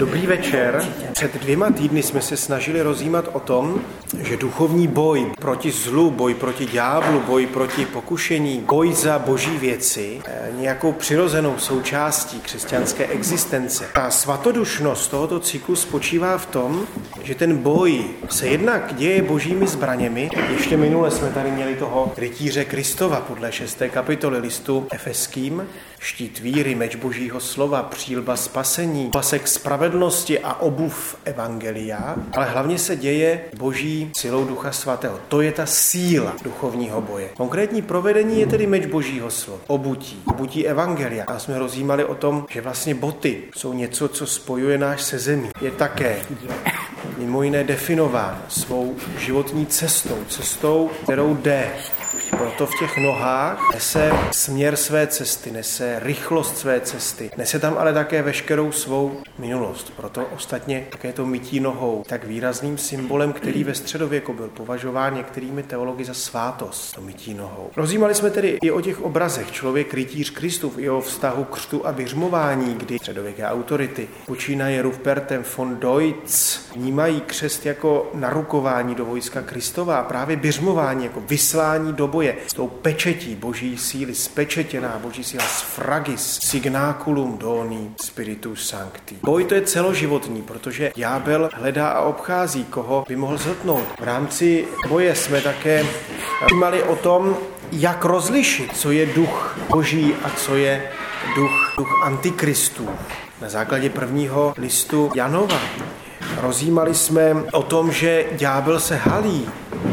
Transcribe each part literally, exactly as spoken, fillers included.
Dobrý večer. Před dvěma týdny jsme se snažili rozjímat o tom, že duchovní boj proti zlu, boj proti ďáblu, boj proti pokušení, boj za boží věci, nějakou přirozenou součástí křesťanské existence. A svatodušnost tohoto cyklu spočívá v tom, že ten boj se jednak děje božími zbraněmi. Ještě minule jsme tady měli toho rytíře Kristova podle šesté kapitoly listu Efeským, štít víry, meč božího slova, přílba spasení, pasek spravedlnosti a obuv evangelia, ale hlavně se děje boží silou Ducha Svatého. To je ta síla duchovního boje. Konkrétní provedení je tedy meč božího slova, obutí, obutí evangelia. A jsme rozjímali o tom, že vlastně boty jsou něco, co spojuje náš se zemí. Je také mimo jiné definován svou životní cestou, cestou, kterou jde. Proto v těch nohách nese směr své cesty, nese rychlost své cesty, nese tam ale také veškerou svou minulost. Proto ostatně také to mytí nohou tak výrazným symbolem, který ve středověku byl považován některými teology za svátost, to mytí nohou. Rozjímali jsme tedy i o těch obrazech. Člověk rytíř Kristův, i o vztahu křtu a biřmování, kdy středověké autority počínaje Rupertem von Deutz vnímají křest jako narukování do vojska Kristova a právě biřmování jako vyslání do boje s tou pečetí boží síly, spečetěná boží síla, sfragis, signaculum doni spiritus sancti. Boj to je celoživotní, protože ďábel hledá a obchází, koho by mohl zhltnout. V rámci boje jsme také mali o tom, jak rozlišit, co je duch boží a co je duch, duch antikristů. Na základě prvního listu Janova rozjímali jsme o tom, že ďábel se halí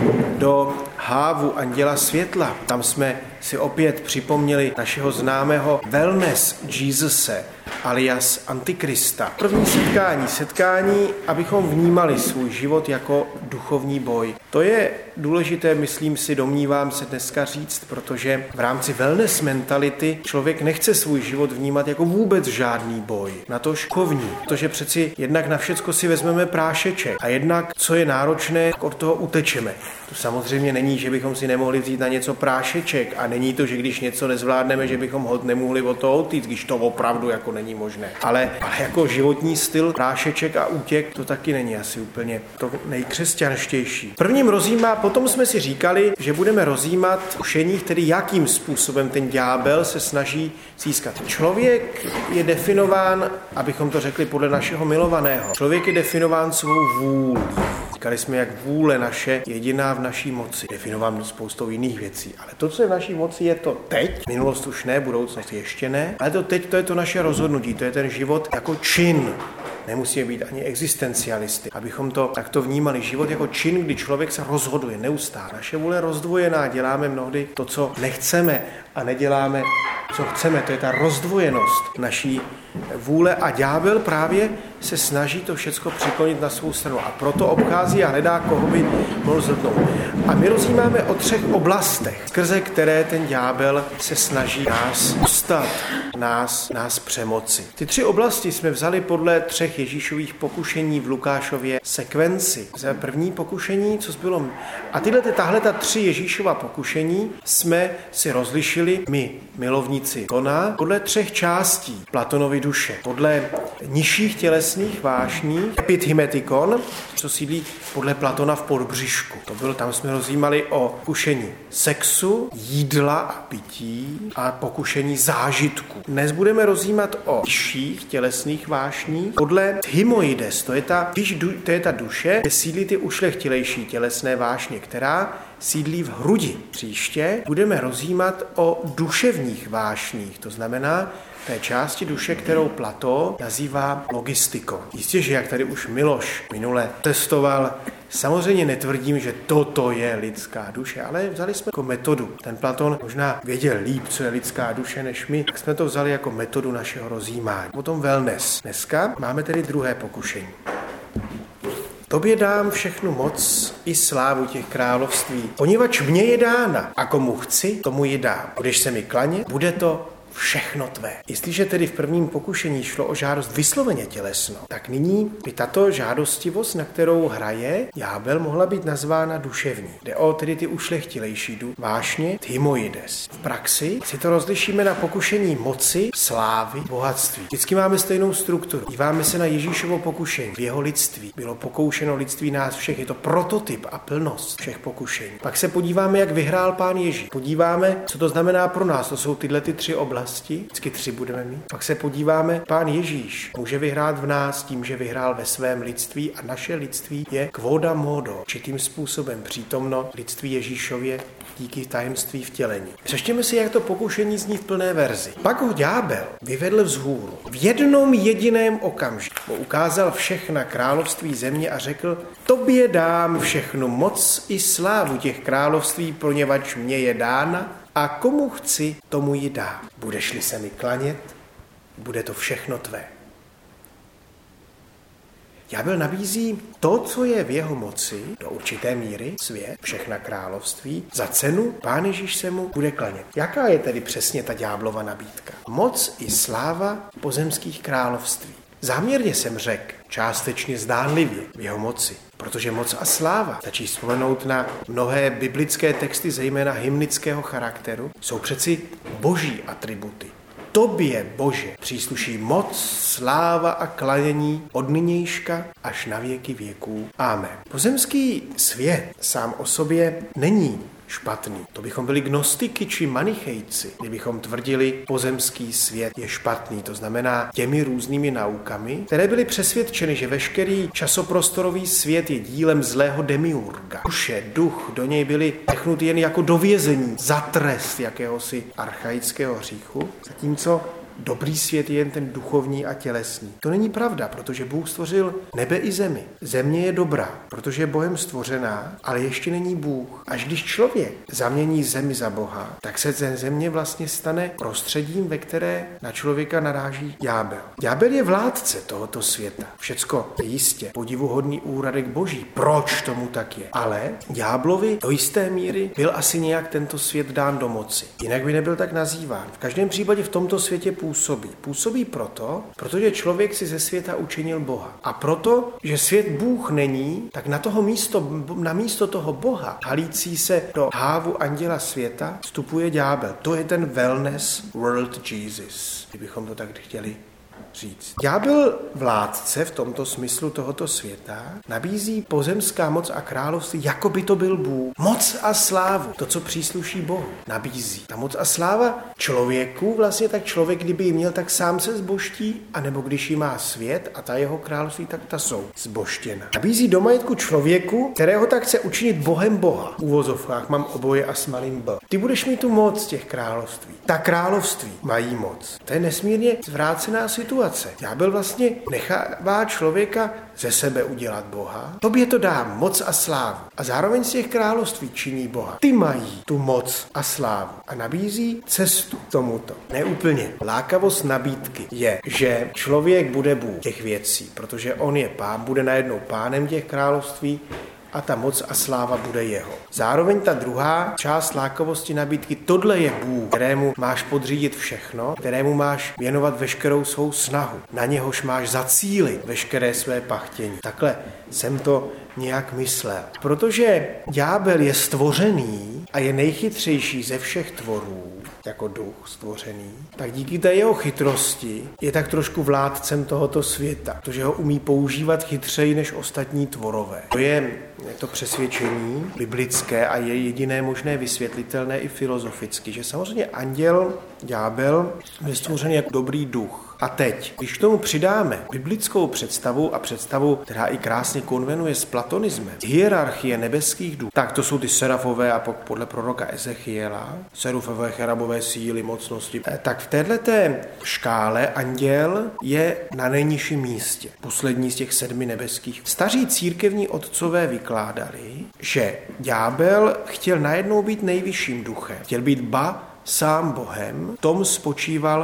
do hávu anděla světla. Tam jsme si opět připomněli našeho známého wellness Jesuse, alias Antikrista. První setkání, setkání, abychom vnímali svůj život jako duchovní boj. To je důležité, myslím si, domnívám se dneska říct, protože v rámci wellness mentality člověk nechce svůj život vnímat jako vůbec žádný boj. Natož duchovní, protože přeci jednak na všecko si vezmeme prášeček a jednak, co je náročné, od toho utečeme. To samozřejmě není, že bychom si nemohli vzít na něco prášeček a není to, že když něco nezvládneme, že bychom ho nemohli od toho utíct, když to opravdu jako není možné. Ale, ale jako životní styl prášeček a útěk, to taky není asi úplně to nejkřesťanštější. Prvním rozjímá, potom jsme si říkali, že budeme rozjímat kušení, tedy jakým způsobem ten ďábel se snaží získat. Člověk je definován, abychom to řekli podle našeho milovaného, člověk je definován svou vůlí. Říkali jsme, jak vůle naše jediná v naší moci. Definován spoustou jiných věcí. Ale to, co je v naší moci, je to teď. Minulost už ne, budoucnost ještě ne. Ale to teď, to je to naše rozhodnutí. To je ten život jako čin. Nemusíme být ani existencialisty, abychom to takto vnímali. Život jako čin, kdy člověk se rozhoduje neustále. Naše vůle je rozdvojená, děláme mnohdy to, co nechceme a neděláme, co chceme. To je ta rozdvojenost naší vůle a ďábel právě se snaží to všecko přiklonit na svou stranu a proto obchází a hledá, koho by mohl zhltnout. A my rozjímáme o třech oblastech, skrze které ten ďábel se snaží nás ustat, nás, nás přemoci. Ty tři oblasti jsme vzali podle třech Ježíšových pokušení v Lukášově sekvenci. Za první pokušení, co bylo. A tyhle, tahle ta tři Ježíšova pokušení jsme si rozlišili my, milovníci Platona, podle třech částí Platonovy duše. Podle nižších tělesných vášní, epithymetikon, co sídlí podle Platona v podbřišku. To bylo, tam jsme rozjímali o pokušení sexu, jídla a pití a pokušení zážitku. Dnes budeme rozjímat o nižších tělesných vášních podle thymoides, to je ta, to je ta duše, kde sídlí ty ušlechtilejší tělesné vášně, která sídlí v hrudi. Příště budeme rozjímat o duševních vášních, to znamená té části duše, kterou Platón nazývá logistikou. Jistě, že jak tady už Miloš minule testoval, samozřejmě netvrdím, že toto je lidská duše, ale vzali jsme jako metodu. Ten Platón možná věděl líp, co je lidská duše než my, tak jsme to vzali jako metodu našeho rozjímání. Potom wellness. Dneska máme tedy druhé pokušení. Tobě dám všechnu moc i slávu těch království, poněvadž mně je dána a komu chci, tomu ji dám. Budeš se mi klanět, bude to všechno tvé. Jestliže tedy v prvním pokušení šlo o žádost vysloveně tělesnou, tak nyní by tato žádostivost, na kterou hraje ďábel, mohla být nazvána duševní. Jde o tedy ty ušlechtilejší duch, vášně thymoides. V praxi si to rozlišíme na pokušení moci, slávy, bohatství. Vždycky máme stejnou strukturu. Díváme se na Ježíšovo pokušení. V jeho lidství bylo pokoušeno lidství nás všech. Je to prototyp a plnost všech pokušení. Pak se podíváme, jak vyhrál Pán Ježíš. Podíváme, co to znamená pro nás. To jsou tyhle ty tři oblasti. Vždycky tři budeme mít. Pak se podíváme, Pán Ježíš může vyhrát v nás tím, že vyhrál ve svém lidství a naše lidství je quoda modo, určitým způsobem přítomno lidství Ježíšově díky tajemství vtělení. Přečtěme si, jak to pokušení zní v plné verzi. Pak ho ďábel vyvedl vzhůru. V jednom jediném okamžiku ukázal všechna království země a řekl: tobě dám všechnu moc i slávu těch království, poněvadž mě je dána a komu chci, tomu ji dám. Budeš-li se mi klanět, bude to všechno tvé. Ďábel nabízí to, co je v jeho moci, do určité míry, svět, všechna království, za cenu Pán Ježíš se mu bude klanět. Jaká je tedy přesně ta ďáblova nabídka? Moc i sláva pozemských království. Záměrně jsem řekl, částečně zdánlivě v jeho moci, protože moc a sláva, stačí vzpomenout na mnohé biblické texty, zejména hymnického charakteru, jsou přeci boží atributy. Tobě, Bože, přísluší moc, sláva a klanění od nynějška až na věky věků. Amen. Pozemský svět sám o sobě není špatný. To bychom byli gnostiky či manichejci, kdybychom tvrdili, pozemský svět je špatný. To znamená těmi různými naukami, které byly přesvědčeny, že veškerý časoprostorový svět je dílem zlého demiurga. Duše, duch, do něj byly vechnuty jen jako do vězení, za trest jakéhosi archaického hříchu, zatímco dobrý svět je jen ten duchovní a tělesný. To není pravda, protože Bůh stvořil nebe i zemi. Země je dobrá, protože je Bohem stvořená, ale ještě není Bůh. Až když člověk zamění zemi za Boha, tak se země vlastně stane prostředím, ve které na člověka naráží ďábel. Ďábel je vládce tohoto světa. Všecko je jistě podivuhodný úradek Boží. Proč tomu tak je? Ale ďáblovi do jisté míry byl asi nějak tento svět dán do moci. Jinak by nebyl tak nazýván. V každém případě v tomto světě působí. Působí proto, protože člověk si ze světa učinil Boha. A proto, že svět Bůh není, tak na toho místo, na místo toho Boha, halící se do hávu anděla světa, vstupuje ďábel. To je ten wellness world Jesus, kdybychom to tak chtěli říct. Ďábel vládce v tomto smyslu tohoto světa nabízí pozemská moc a království, jako by to byl Bůh. Moc a slávu, to, co přísluší Bohu, nabízí. Ta moc a sláva člověku, vlastně tak člověk, kdyby ji měl, tak sám se zbožtí, anebo když ji má svět a ta jeho království, tak ta jsou zbožtěna. Nabízí do majetku člověku, kterého tak chce učinit Bohem Boha. V úvozovkách mám oboje a s malým B. Ty budeš mít tu moc těch království. Ta království mají moc. To je nesmírně zvrácená situace. Ďábel vlastně nechává člověka ze sebe udělat Boha. Tobě to dám moc a slávu. A zároveň z těch království činí Boha. Ty mají tu moc a slávu. A nabízí cestu tomuto. Neúplně. Lákavost nabídky je, že člověk bude Bůh těch věcí, protože on je pán, bude najednou pánem těch království, a ta moc a sláva bude jeho. Zároveň ta druhá část lákavosti nabídky, tohle je Bůh, kterému máš podřídit všechno, kterému máš věnovat veškerou svou snahu, na něhož máš zacílit veškeré své pachtění. Takhle jsem to nějak myslel. Protože ďábel je stvořený a je nejchytřejší ze všech tvorů, jako duch stvořený, tak díky té jeho chytrosti je tak trošku vládcem tohoto světa, protože ho umí používat chytřeji než ostatní tvorové. To je to přesvědčení biblické a je jediné možné vysvětlitelné i filozoficky, že samozřejmě anděl, ďábel, je stvořený jako dobrý duch. A teď, když k tomu přidáme biblickou představu a představu, která i krásně konvenuje s platonismem, hierarchie nebeských duchů, tak to jsou ty serafové a podle proroka Ezechiela, serafové, cherubové síly, mocnosti. Tak v této škále anděl je na nejnižším místě, poslední z těch sedmi nebeských. Staří církevní otcové vykládali, že ďábel chtěl najednou být nejvyšším duchem, chtěl být ba sám Bohem, v tom spočíval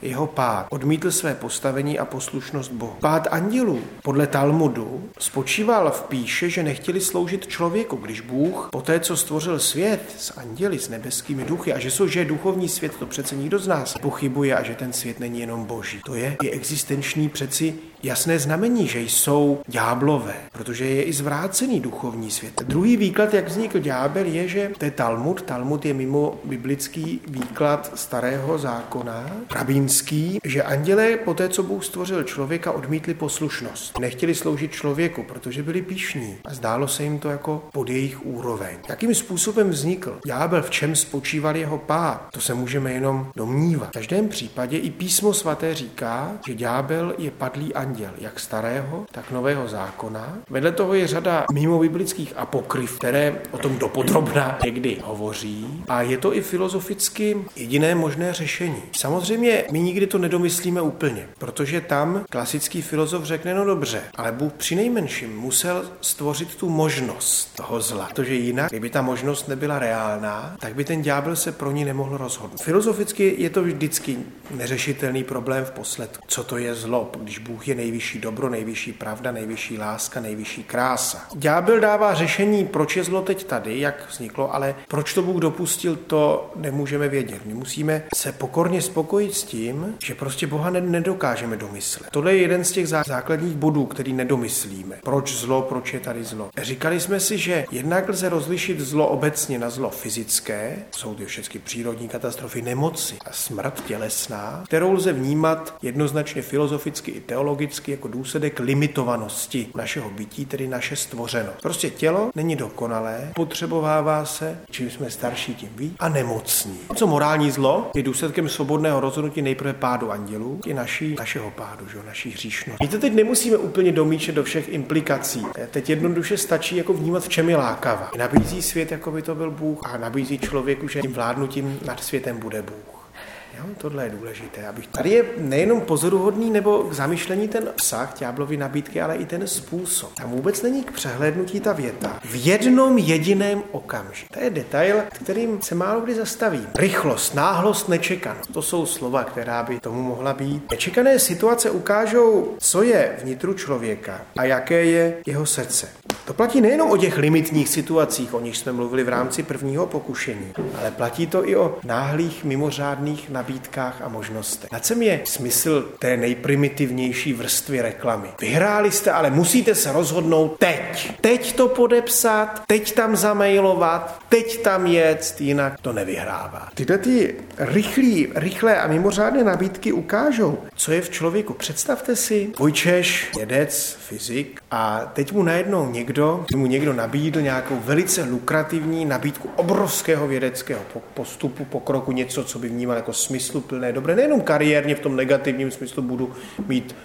jeho pád, odmítl své postavení a poslušnost Bohu. Pád andělů podle Talmudu spočíval v píše, že nechtěli sloužit člověku, když Bůh poté, co stvořil svět s anděli, s nebeskými duchy a že jsou, že je duchovní svět, to přece nikdo z nás pochybuje a že ten svět není jenom boží. To je i existenční přeci jasné znamení, že jsou ďáblové, protože je i zvrácený duchovní svět. Druhý výklad, jak vznikl ďábel, je, že to je Talmud. Talmud je mimo biblický výklad starého zákona, rabínský, že andělé poté, co Bůh stvořil člověka, odmítli poslušnost. Nechtěli sloužit člověku, protože byli pyšní a zdálo se jim to jako pod jejich úroveň. Jakým způsobem vznikl ďábel, v čem spočíval jeho pád, to se můžeme jenom domnívat. V každém případě i písmo svaté říká, že ďábel je padlý anděl, jak starého, tak nového zákona. Vedle toho je řada mimo biblických apokryf, které o tom dopodrobna někdy hovoří a je to i filozoficky jediné možné řešení. Samozřejmě my nikdy to nedomyslíme úplně, protože tam klasický filozof řekne, no dobře, ale Bůh přinejmenším musel stvořit tu možnost toho zla, protože jinak, kdyby ta možnost nebyla reálná, tak by ten ďábel se pro ní nemohl rozhodnout. Filozoficky je to vždycky neřešitelný problém v posledku. Co to je zlo, když Bůh je nejvyšší dobro, nejvyšší pravda, nejvyšší láska, nejvyšší krása. Ďábel dává řešení, proč je zlo teď tady, jak vzniklo, ale proč to Bůh dopustil, to nemůžeme vědět. My musíme se pokorně spokojit s tím, že prostě Boha nedokážeme domyslet. Tohle je jeden z těch základních bodů, který nedomyslíme. Proč zlo, proč je tady zlo? Říkali jsme si, že jednak lze rozlišit zlo obecně na zlo fyzické, jsou to všechny přírodní katastrofy, nemoci a smrt tělesná, kterou lze vnímat jednoznačně filozoficky i teologicky jako důsledek limitovanosti našeho bytí, tedy naše stvořenost. Prostě tělo není dokonalé, potřebovává se, čím jsme starší, tím víc, a nemocní. Co morální zlo je důsledkem svobodného rozhodnutí nejprve pádu andělů i naší, našeho pádu, že, naší hříšnosti. My to teď nemusíme úplně domýšlet do všech implikací. Teď jednoduše stačí jako vnímat, v čem je lákava. Nabízí svět, jako by to byl Bůh, a nabízí člověku, že tím vládnutím nad světem bude Bůh. Jo, tohle je důležité. Abych... Tady je nejenom pozoruhodný nebo k zamyšlení ten obsah ďáblovy nabídky, ale i ten způsob. Tam vůbec není k přehlédnutí ta věta. V jednom jediném okamžiku. To je detail, kterým se málo kdy zastavím. Rychlost, náhlost, nečekanost. To jsou slova, která by tomu mohla být. Nečekané situace ukážou, co je vnitru člověka a jaké je jeho srdce. To platí nejenom o těch limitních situacích, o nich jsme mluvili v rámci prvního pokušení, ale platí to i o náhlých, mimořádných nabídkách a možnostech. Na čem je smysl té nejprimitivnější vrstvy reklamy? Vyhráli jste, ale musíte se rozhodnout teď. Teď to podepsat, teď tam zamailovat, teď tam jet, jinak to nevyhrává. Tyhle ty rychlý, rychlé a mimořádné nabídky ukážou, co je v člověku. Představte si, Vojčeš, vědec, fyzik, a teď mu najednou někdo, mu někdo nabídl nějakou velice lukrativní nabídku obrovského vědeckého postupu, pokroku, něco, co by vnímal jako smysluplné, dobré, nejenom kariérně v tom negativním smyslu budu mít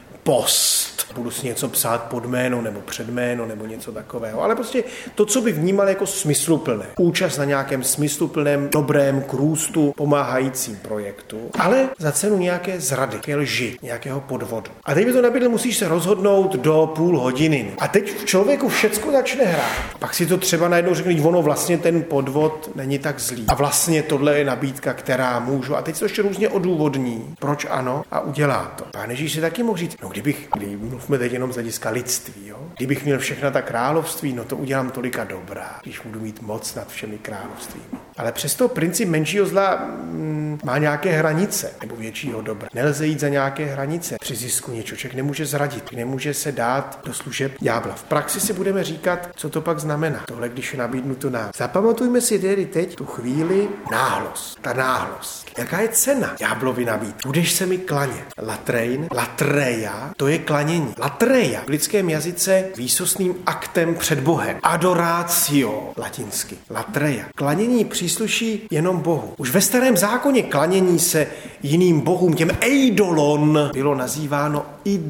post, budu si něco psát pod jméno nebo před jméno nebo něco takového, ale prostě to, co by vnímal jako smysluplné. Účast na nějakém smysluplném, dobrém, k růstu pomáhajícím projektu, ale za cenu nějaké zrady, nějaké lži, nějakého podvodu. A teď by to nabídl, musíš se rozhodnout do půl hodiny. A teď v člověku všecko začne hrát. Pak si to třeba najednou řekne, ono vlastně ten podvod není tak zlý. A vlastně tohle je nabídka, která můžu. A teď to ještě různě odůvodní, proč ano, a udělá to. Pán Ježíš si taky mohl říct, no kdybych, kdyby mluvme teď jenom z hlediska lidství, jo? Kdybych měl všechna ta království, no to udělám tolika dobrá, když budu mít moc nad všemi královstvími. Ale přesto princip menšího zla mm, má nějaké hranice, nebo většího dobra. Nelze jít za nějaké hranice při zisku něčeho. Člověk nemůže zradit, nemůže se dát do služeb ďábla. V praxi si budeme říkat, co to pak znamená. Tohle, když je nabídnuto nám. Zapamatujme si tedy teď tu chvíli náhlost. Ta náhlost. Jaká je cena ďáblovi nabídky? Budeš se mi klanět. Latrein, latreja, to je klanění. Latreja v lidském jazyce výsostným aktem před Bohem. Adoratio, latinsky. Latreja. Klanění přísluší jenom Bohu. Už ve starém zákoně klanění se jiným bohům, těm eidolon, bylo nazýváno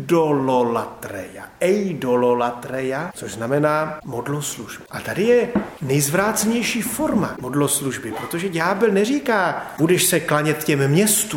idololatreja. Eidololatreja, což znamená modloslužba. A tady je nejzvrácenější forma modloslužby, protože ďábel neříká, budeš se klanět těm městům,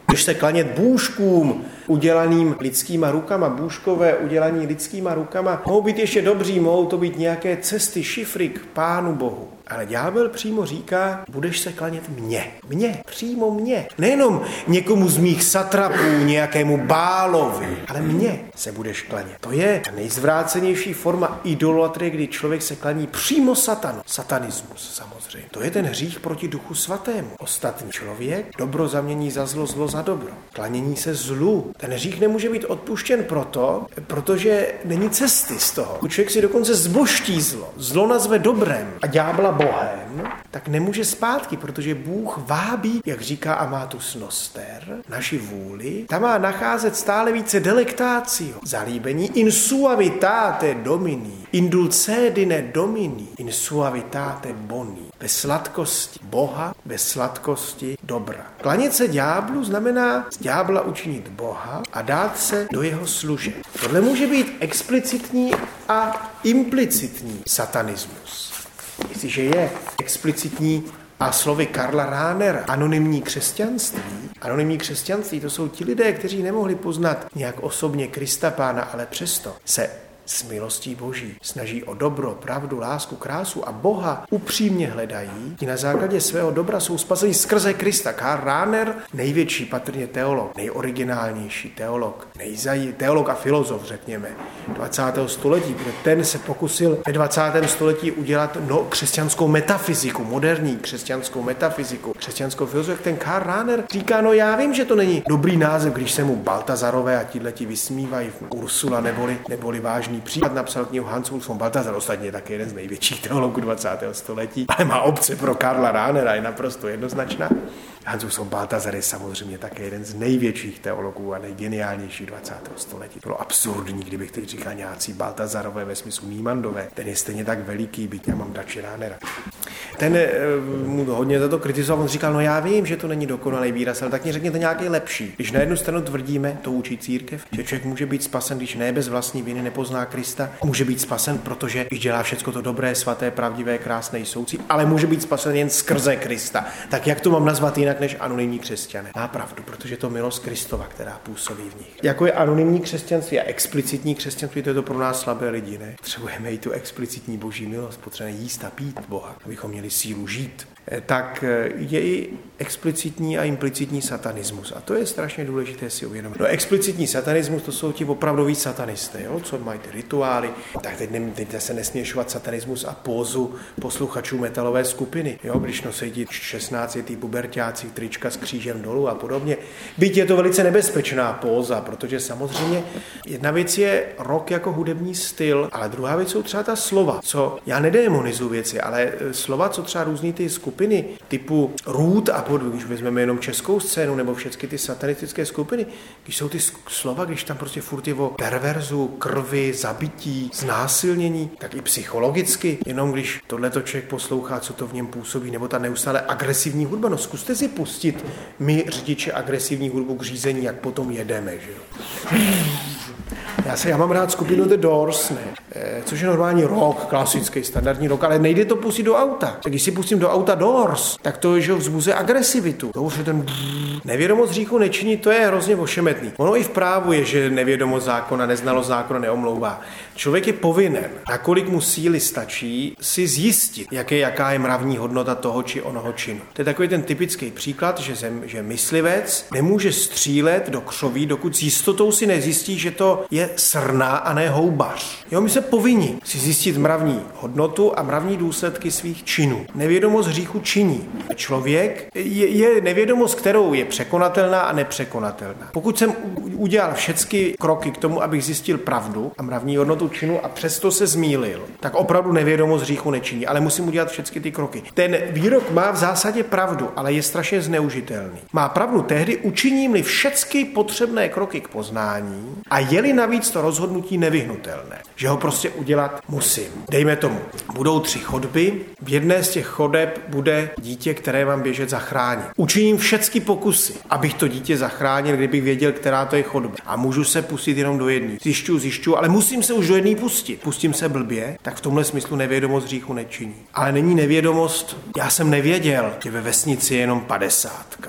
Budeš se klanět bůžkům udělaným lidskýma rukama, bůžkové udělaní lidskýma rukama. Mohou být ještě dobří, mohou to být nějaké cesty, šifry k Pánu Bohu. Ale ďábel přímo říká, budeš se klanět mně. Mně, přímo mně. Nejenom někomu z mých satrapů, nějakému Bálovi, ale mně se budeš klanět. To je nejzvrácenější forma idolatrie, kdy člověk se klaní přímo satanu. Satanismus samozřejmě. To je ten hřích proti Duchu Svatému. Ostatní člověk dobro zamění za zlo, zlo za dobro. Klanění se zlu. Ten hřích nemůže být odpuštěn proto, protože není cesty z toho. Člověk si dokonce zbožtí zlo. Zlo nazve dobrem a ďábla Bohem, tak nemůže zpátky, protože Bůh vábí, jak říká Amatus Noster, naši vůli, tam má nacházet stále více delektácio, zalíbení in suavitate domini, in dulcedine domini, in suavitate boni, bez sladkosti Boha, bez sladkosti dobra. Klanět se ďáblu znamená z ďábla učinit Boha a dát se do jeho služeb. Tohle může být explicitní a implicitní satanismus. Jestliže je explicitní a slovy Karla Rahnera anonymní křesťanství, anonymní křesťanství, to jsou ti lidé, kteří nemohli poznat nějak osobně Krista Pána, ale přesto se s milostí Boží snaží o dobro, pravdu, lásku, krásu a Boha upřímně hledají, ti na základě svého dobra jsou spaseni skrze Krista. Karl Rahner, největší patrně teolog, nejoriginálnější teolog, nejzají, teolog a filozof, řekněme, dvacátého století, protože ten se pokusil ve dvacátém století udělat no, křesťanskou metafyziku, moderní křesťanskou metafyziku, křesťanskou filozofii. Ten Karl Rahner říká, no já vím, že to není dobrý název, když se mu Baltazarové a tíhleti vysmívají, Ursula neboli, neboli vážný případ, napsal knihu Hans Urs von Balthasar, ostatně také jeden z největších teologů dvacátého století, ale má obce pro Karla Rahnera, je naprosto jednoznačná. Hans Urs von Balthasar je samozřejmě také jeden z největších teologů a nejgeniálnějších dvacátého století. Bylo absurdní, kdybych teď říkal nějací Balthasarové ve smyslu Niemandové. Ten je stejně tak veliký, byť já mám radši Rahnera. Ten e, mu hodně za to kritizoval, on říkal, no já vím, že to není dokonalý výraz, ale tak mě řekněte nějaký lepší. Když na jednu stranu tvrdíme, to učí církev, že člověk může být spasen, když ne bez vlastní viny nepozná Krista, může být spasen, protože když dělá všecko to dobré, svaté, pravdivé, krásné, soucí, ale může být spasen jen skrze Krista. Tak jak to mám nazvat jinak než anonymní křesťané? Má pravdu, protože to milost Kristova, která působí v nich. Jako je anonymní křesťanství a explicitní křesťanství, to je to pro nás slabé lidi, ne? Potřebujeme i tu explicitní boží milost, potřebujeme jíst a pít Boha, abychom měli sílu žít. Tak je i explicitní a implicitní satanismus. A to je strašně důležité si uvědomit. No explicitní satanismus, to jsou ti opravdoví satanisté, jo? Co mají ty rituály. Tak teď, ne, teď se nesměšovat satanismus a pózu posluchačů metalové skupiny. Jo? Když nosí ti šestnáctiletí puberťáci trička s křížem dolů a podobně. Byť je to velice nebezpečná póza, protože samozřejmě jedna věc je rock jako hudební styl, ale druhá věc jsou třeba ta slova. Co já nedemonizuji věci, ale slova, co třeba různý ty skupiny typu Růd a pod, když vezmeme jenom českou scénu nebo všechny ty satanistické skupiny, když jsou ty slova, když tam prostě furt je o perverzu, krvi, zabití, znásilnění, tak i psychologicky, jenom když tohleto člověk poslouchá, co to v něm působí, nebo ta neustále agresivní hudba, no zkuste si pustit my řidiče agresivní hudbu k řízení, jak potom jedeme, že jo. Já, se, já mám rád skupinu The Doors, ne? E, což je normální rock, klasický, standardní rock, ale nejde to pustit do auta. Tak když si pustím do auta Doors, tak to, že vzbuzuje agresivitu. To už je ten nevědomost hříchu nečiní, to je hrozně ošemetný. Ono i v právu je, že nevědomost zákona, neznalost zákona neomlouvá. Člověk je povinen, nakolik mu síly stačí, si zjistit, jaké, jaká je mravní hodnota toho či onoho činu. To je takový ten typický příklad, že, zem, že myslivec nemůže střílet do křoví, dokud s jistotou si nezjistí, že to je srna a ne houbař. Jo, my se povinni si zjistit mravní hodnotu a mravní důsledky svých činů. Nevědomost hříchu činí. Člověk je, je nevědomost, kterou je překonatelná a nepřekonatelná. Pokud jsem udělal všechny kroky k tomu, abych zjistil pravdu a mravní hodnotu činu a přesto se zmýlil, tak opravdu nevědomost hříchu nečiní, ale musím udělat všechny ty kroky. Ten výrok má v zásadě pravdu, ale je strašně zneužitelný. Má pravdu tehdy, učiním-li všechny potřebné kroky k poznání a je-li navíc to rozhodnutí nevyhnutelné, že ho prostě udělat musím. Dejme tomu, budou tři chodby, v jedné z těch chodeb bude dítě, které mám běžet zachránit. Učiním všechny pokusy, abych to dítě zachránil, kdybych věděl, která to je chodba. A můžu se pustit jenom do jedné. Zjišťu, zjišťu, ale musím se už do jedné pustit. Pustím se blbě, tak v tomhle smyslu nevědomost hříchu nečiní. Ale není nevědomost, já jsem nevěděl, že ve vesnici je jenom padesátka.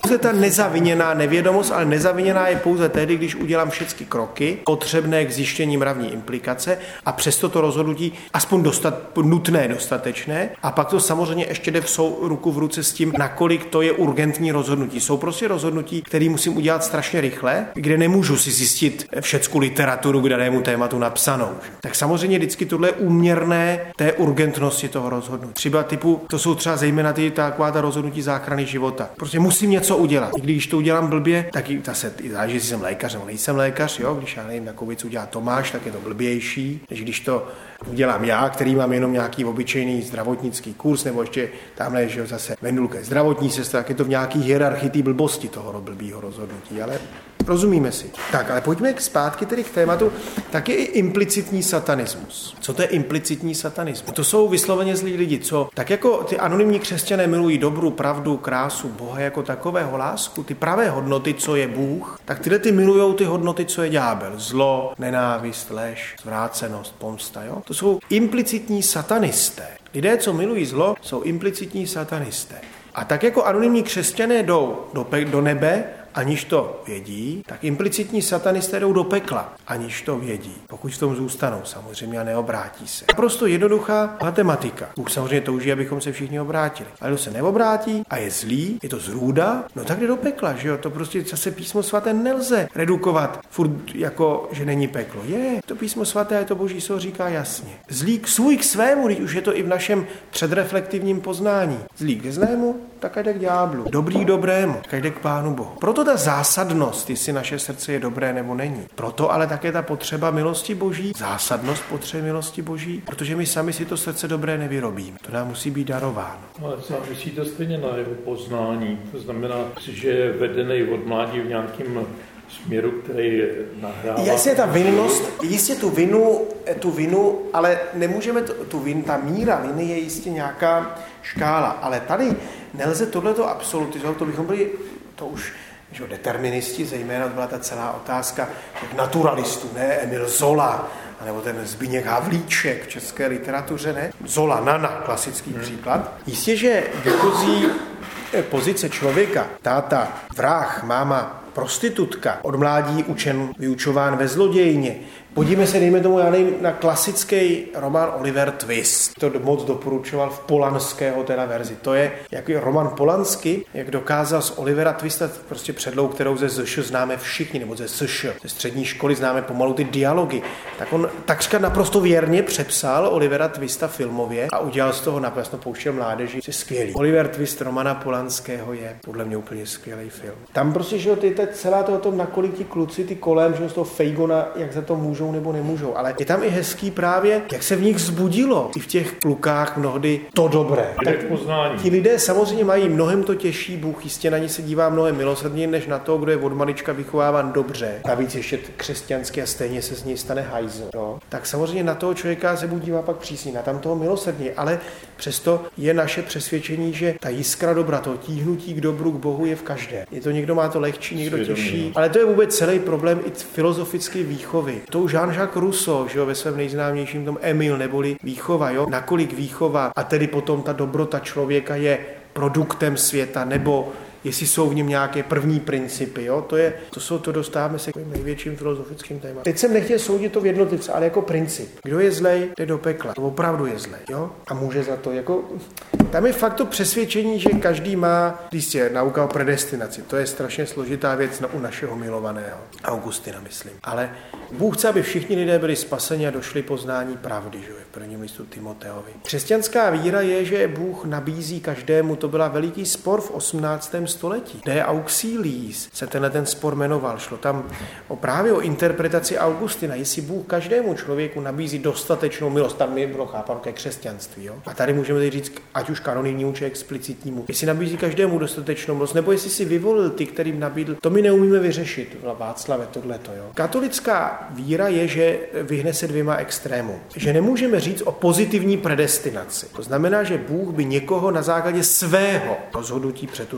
To je ta nezaviněná nevědomost, ale nezaviněná je pouze tehdy, když udělám všechny kroky potřebné k zjištění mravní implikace a přesto to rozhodnutí aspoň dostat, nutné, dostatečné. A pak to samozřejmě ještě jde v sou, ruku v ruce s tím, nakolik to je urgentní rozhodnutí. Jsou prostě rozhodnutí, které musím udělat strašně rychle, kde nemůžu si zjistit všecku literaturu k danému tématu napsanou. Tak samozřejmě vždycky tohle je úměrné té urgentnosti toho rozhodnutí. Třeba typu, to jsou třeba zejména ty taková ta rozhodnutí záchrany života. Prostě musím něco udělat. I když to udělám blbě, tak i ta se záleží, jestli jsem lékař nebo nejsem lékař, jo, když já nevím, takovou věc udělá Tomáš, tak je to blbější, než když to udělám já, který mám jenom nějaký obyčejný zdravotnický kurz, nebo ještě tamhle, že zase Vendulka je zdravotní sestra, tak je to v nějaký hierarchii té blbosti toho blbýho rozhodnutí, ale rozumíme si. Tak, ale pojďme k zpátky tedy k tématu, tak je i implicitní satanismus. Co to je implicitní satanismus? To jsou vysloveně zlí lidi, co tak jako ty anonymní křesťané milují dobru, pravdu, krásu, Boha jako takového, lásku, ty pravé hodnoty, co je Bůh, tak tyhle ty milujou ty hodnoty, co je ďábel. Zlo, nenávist, lež, zvrácenost, pomsta, jo? To jsou implicitní satanisté. Lidé, co milují zlo, jsou implicitní satanisté. A tak jako anonymní křesťané jdou do, pe- do nebe, aniž to vědí, tak implicitní satanisté jdou do pekla, aniž to vědí. Pokud v tom zůstanou samozřejmě a neobrátí se. Prosto jednoduchá matematika. Bůh samozřejmě touží, abychom se všichni obrátili. Ale kdo se neobrátí a je zlý, je to zrůda, no tak jde do pekla, že jo? To prostě zase písmo svaté nelze redukovat furt jako, že není peklo. Je, to písmo svaté, je to boží slovo říká jasně. Zlý k svůj k svému, když už je to i v našem předreflektivním poznání. Zlý k zlému, tak jde k ďáblu. Dobrý k dobrému, tak jde k Pánu Bohu. Proto ta zásadnost, jestli naše srdce je dobré nebo není. Proto ale také ta potřeba milosti Boží, zásadnost potřeby milosti Boží, protože my sami si to srdce dobré nevyrobíme. To nám musí být darováno. Ale závisí to stejně na jeho poznání. To znamená, že je vedený od mládí v nějakým směru, který nahrává. Jasně, ta vinnost, jistě tu vinu, tu vinu, ale nemůžeme, to, tu vin, ta míra viny je jistě nějaká škála, ale tady nelze tohleto absolutizovat, to bychom byli, to už, že deterministi, zejména byla ta celá otázka těch naturalistů, ne, Emil Zola, nebo ten Zbigněk Havlíček v české literatuře, ne, Zola, Nana, klasický hmm. příklad. Jistě, že výchozí pozice člověka, táta, vrah, máma, prostitutka, od mládí učen, vyučován ve zlodějně. Podívejme se, dejme tomu, já nevím, na klasický román Oliver Twist. To moc doporučoval v Polanského teda verzi. To je jaký román Polansky, jak dokázal z Olivera Twista, prostě předlou, kterou ze Z Š známe všichni, nebo ze S Š, ze střední školy známe pomalu ty dialogy. Tak on takřka naprosto věrně přepsal Olivera Twista filmově a udělal z toho naprosto pouštěl mládeži. Je skvělý. Oliver Twist Romana Polanského je podle mě úplně skvělý film. Tam prostě, že ty celá to o tom, nakolik ti kluci, ty kolem, že z toho Fejgona, jak za to můžou nebo nemůžou, ale je tam i hezký právě, jak se v nich vzbudilo i v těch klukách mnohdy to dobré. Tak ti lidé samozřejmě mají mnohem to těžší, Bůh jistě na ně se dívá mnohem milosrdněji, než na to, kdo je od malička vychováván dobře. Navíc ještě křesťanský a stejně se z něj stane hajzl. No. Tak samozřejmě na toho člověka se Bůh dívá pak přísně, na tam toho milosrdněji, ale přesto je naše přesvědčení, že ta jiskra dobra, to tíhnutí k dobru, k Bohu je v každé. Je to někdo má to lehčí, někdo těžší, ale to je vůbec celý problém i filozofické výchovy. To už Jean-Jacques Rousseau, že jo, ve svém nejznámějším tom Emil, neboli výchova, jo, nakolik výchova a tedy potom ta dobrota člověka je produktem světa, nebo jestli jsou v něm nějaké první principy, jo, to je, to jsou, to dostáváme se k největším filozofickým tématům. Teď jsem nechtěl soudit to v jednotlivce, ale jako princip. Kdo je zlej, jde do pekla. To opravdu je zlej, jo, a může za to, jako, tam je fakt to přesvědčení, že každý má, jistě, nauka o predestinaci, to je strašně složitá věc na, u našeho milovaného, Augustina, myslím, ale Bůh chce, aby všichni lidé byli spaseni a došli poznání pravdy, že jo, v prvním listu Timoteovi. Křesťanská víra je, že Bůh nabízí každému, to byla veliký spor v osmnáctém století. De auxiliis se tenhle ten spor jmenoval. Šlo tam o právě o interpretaci Augustina, jestli Bůh každému člověku nabízí dostatečnou milost. Tam mi bylo chápáno ke křesťanství. Jo? A tady můžeme říct, ať už kanonijnímu či explicitnímu, jestli nabízí každému dostatečnou milost, nebo jestli si vyvolil ty, kterým nabídl. To my neumíme vyřešit. Václave, tohleto. Jo? Katolická víra je, že vyhne se dvěma extrémům. Že nemůžeme říct o pozitivní predestinaci. To znamená, že Bůh by někoho na základě svého rozhodnutí předurčil k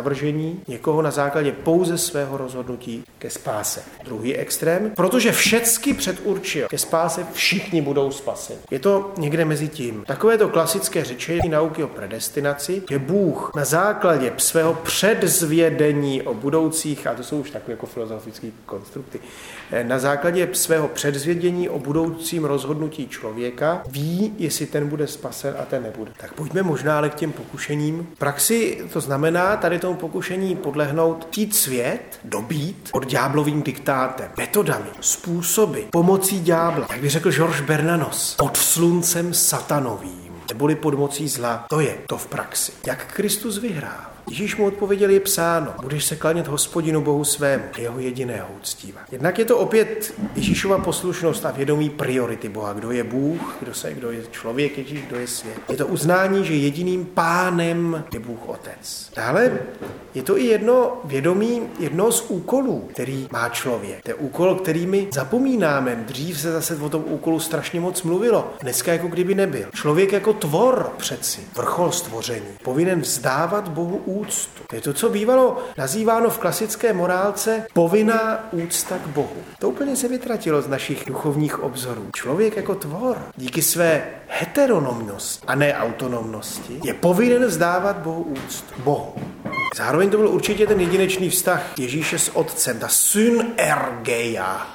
zavržení, někoho na základě pouze svého rozhodnutí ke spáse. Druhý extrém, protože všecky předurčil ke spáse, všichni budou spaseni. Je to někde mezi tím. Takové to klasické řečení nauky o predestinaci, že Bůh na základě svého předzvědění o budoucích, a to jsou už takové jako filozofické konstrukty, na základě svého předzvědění o budoucím rozhodnutí člověka ví, jestli ten bude spasen a ten nebude. Tak pojďme možná ale k těm pokušením. V praxi to znamená tady tomu pokušení podlehnout, chtít svět dobít pod ďáblovým diktátem, metodami, způsoby, pomocí ďábla. Jak by řekl Georges Bernanos, pod sluncem satanovým, neboli pod mocí zla. To je to v praxi. Jak Kristus vyhrál? Ježíš mu odpověděl, je psáno, budeš se klanět Hospodinu Bohu svému, jeho jediného uctívat. Jednak je to opět Ježíšova poslušnost a vědomí priority Boha. Kdo je Bůh, kdo, se, kdo je člověk Ježíš, kdo je svět. Je to uznání, že jediným pánem je Bůh Otec. Dále je to i jedno vědomí jednoho z úkolů, který má člověk. To je úkol, který my zapomínáme. Dřív se zase o tom úkolu strašně moc mluvilo. Dneska jako kdyby nebyl. Člověk jako tvor přeci, vrchol stvoření, povinen vzdávat Bohu úctu. To je to, co bývalo nazýváno v klasické morálce povinná úcta k Bohu. To úplně se vytratilo z našich duchovních obzorů. Člověk jako tvor díky své heteronomnosti a ne autonomnosti je povinen vzdávat Bohu úctu. Bohu. Zároveň to byl určitě ten jedinečný vztah Ježíše s Otcem, ta synergeia,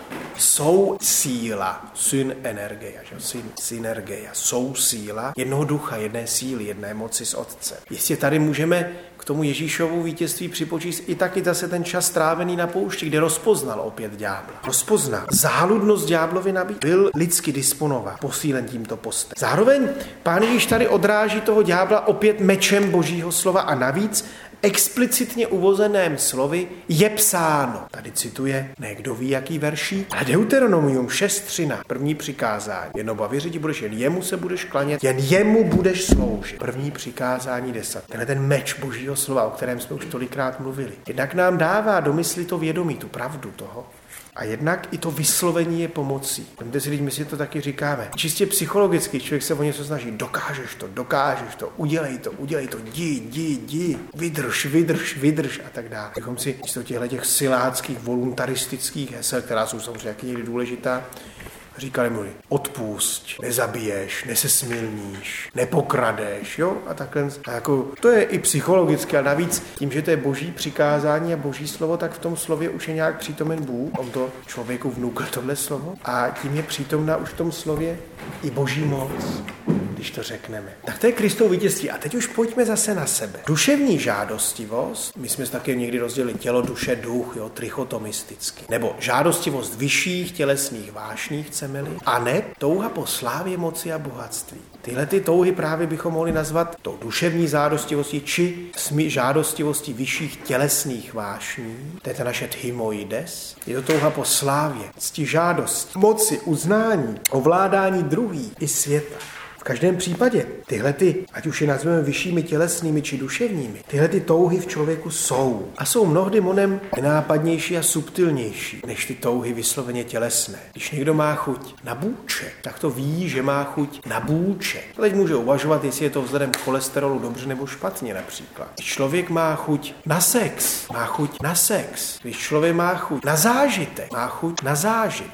sousíla, synergeia, syn, synergeia, sousíla jednoho ducha, jedné síly, jedné moci s Otcem. Jistě tady můžeme k tomu Ježíšovu vítězství připočíst i taky zase ten čas strávený na poušti, kde rozpoznal opět ďábla. Rozpoznal. Záludnost ďáblovi nabít. Byl lidsky disponován, posílen tímto postem. Zároveň Pán Ježíš tady odráží toho ďábla opět mečem Božího slova a navíc explicitně uvozeném slovy je psáno. Tady cituje, ne kdo ví, jaký verší, a Deuteronomium šest třináct, první přikázání. Jednoba věřiti budeš, jen jemu se budeš klanět, jen jemu budeš sloužit. První přikázání deset. Tenhle ten meč Božího slova, o kterém jsme už tolikrát mluvili. Jednak nám dává do mysli to vědomí, tu pravdu toho. A jednak i to vyslovení je pomocí. Vemte si, my si to taky říkáme. Čistě psychologicky člověk se o něco snaží. Dokážeš to, dokážeš to, udělej to, udělej to, jdi, jdi, jdi, vydrž, vydrž, vydrž a tak dále. Bychom si z těch siláckých, voluntaristických hesel, která jsou samozřejmě někdy důležitá, říkali mu, odpusť, nezabiješ, nesesmilníš, nepokradeš, jo, a takhle. A jako, to je i psychologicky, a navíc tím, že to je Boží přikázání a Boží slovo, tak v tom slově už je nějak přítomen Bůh. On to člověku vnukl tohle slovo a tím je přítomná už v tom slově i Boží moc, když to řekneme. Tak to je Kristovo vítězství. A teď už pojďme zase na sebe. Duševní žádostivost, my jsme taky někdy rozdělili tělo, duše, duch, jo, trichotomisticky. Nebo žádostivost vyšších tělesných vášní, chceme-li, a ne touha po slávě, moci a bohatství. Tyhle ty touhy právě bychom mohli nazvat tou duševní žádostivostí či žádostivostí vyšších tělesných vášní. To je ta naše thymoides. Je to touha po slávě, cti, žádosti, moci, uznání, ovládání druhých i světa. V každém případě tyhle ty, ať už je nazveme vyššími tělesnými či duševními, tyhle ty touhy v člověku jsou. A jsou mnohdy monem nenápadnější a subtilnější, než ty touhy vysloveně tělesné. Když někdo má chuť na bůček, tak to ví, že má chuť na bůček. Teď může uvažovat, jestli je to vzhledem k cholesterolu dobře nebo špatně například. Když člověk má chuť na sex, má chuť na sex. Když člověk má chuť na zážitek, má chuť na zážitek.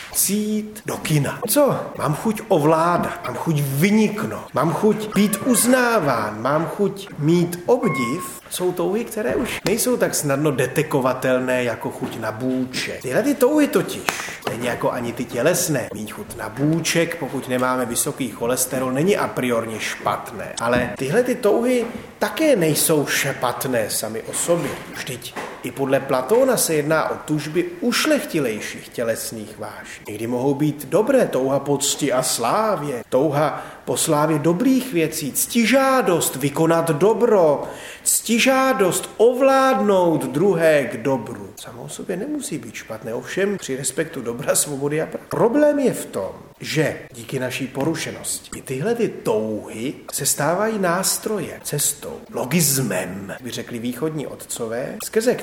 Jít do kina. Co? Mám chuť ovládat, mám chuť vyniknout, mám chuť být uznáván, mám chuť mít obdiv. Jsou touhy, které už nejsou tak snadno detekovatelné jako chuť na bůček. Tyhle ty touhy totiž, není jako ani ty tělesné. Mít chuť na bůček, pokud nemáme vysoký cholesterol, není a priorně špatné. Ale tyhle ty touhy také nejsou špatné sami o sobě. Vždyť i podle Platóna se jedná o tužby ušlechtilejších tělesných vášní. Někdy mohou být dobré, touha po cti a slávě, touha po slávě dobrých věcí, ctižádost vykonat dobro, ctižádost ovládnout druhé k dobru. Samo o sobě nemusí být špatné, ovšem při respektu dobra, svobody a práv. Problém je v tom, že díky naší porušenosti tyhle ty touhy se stávají nástrojem, cestou, logismem, by řekli východní otcové, skrze který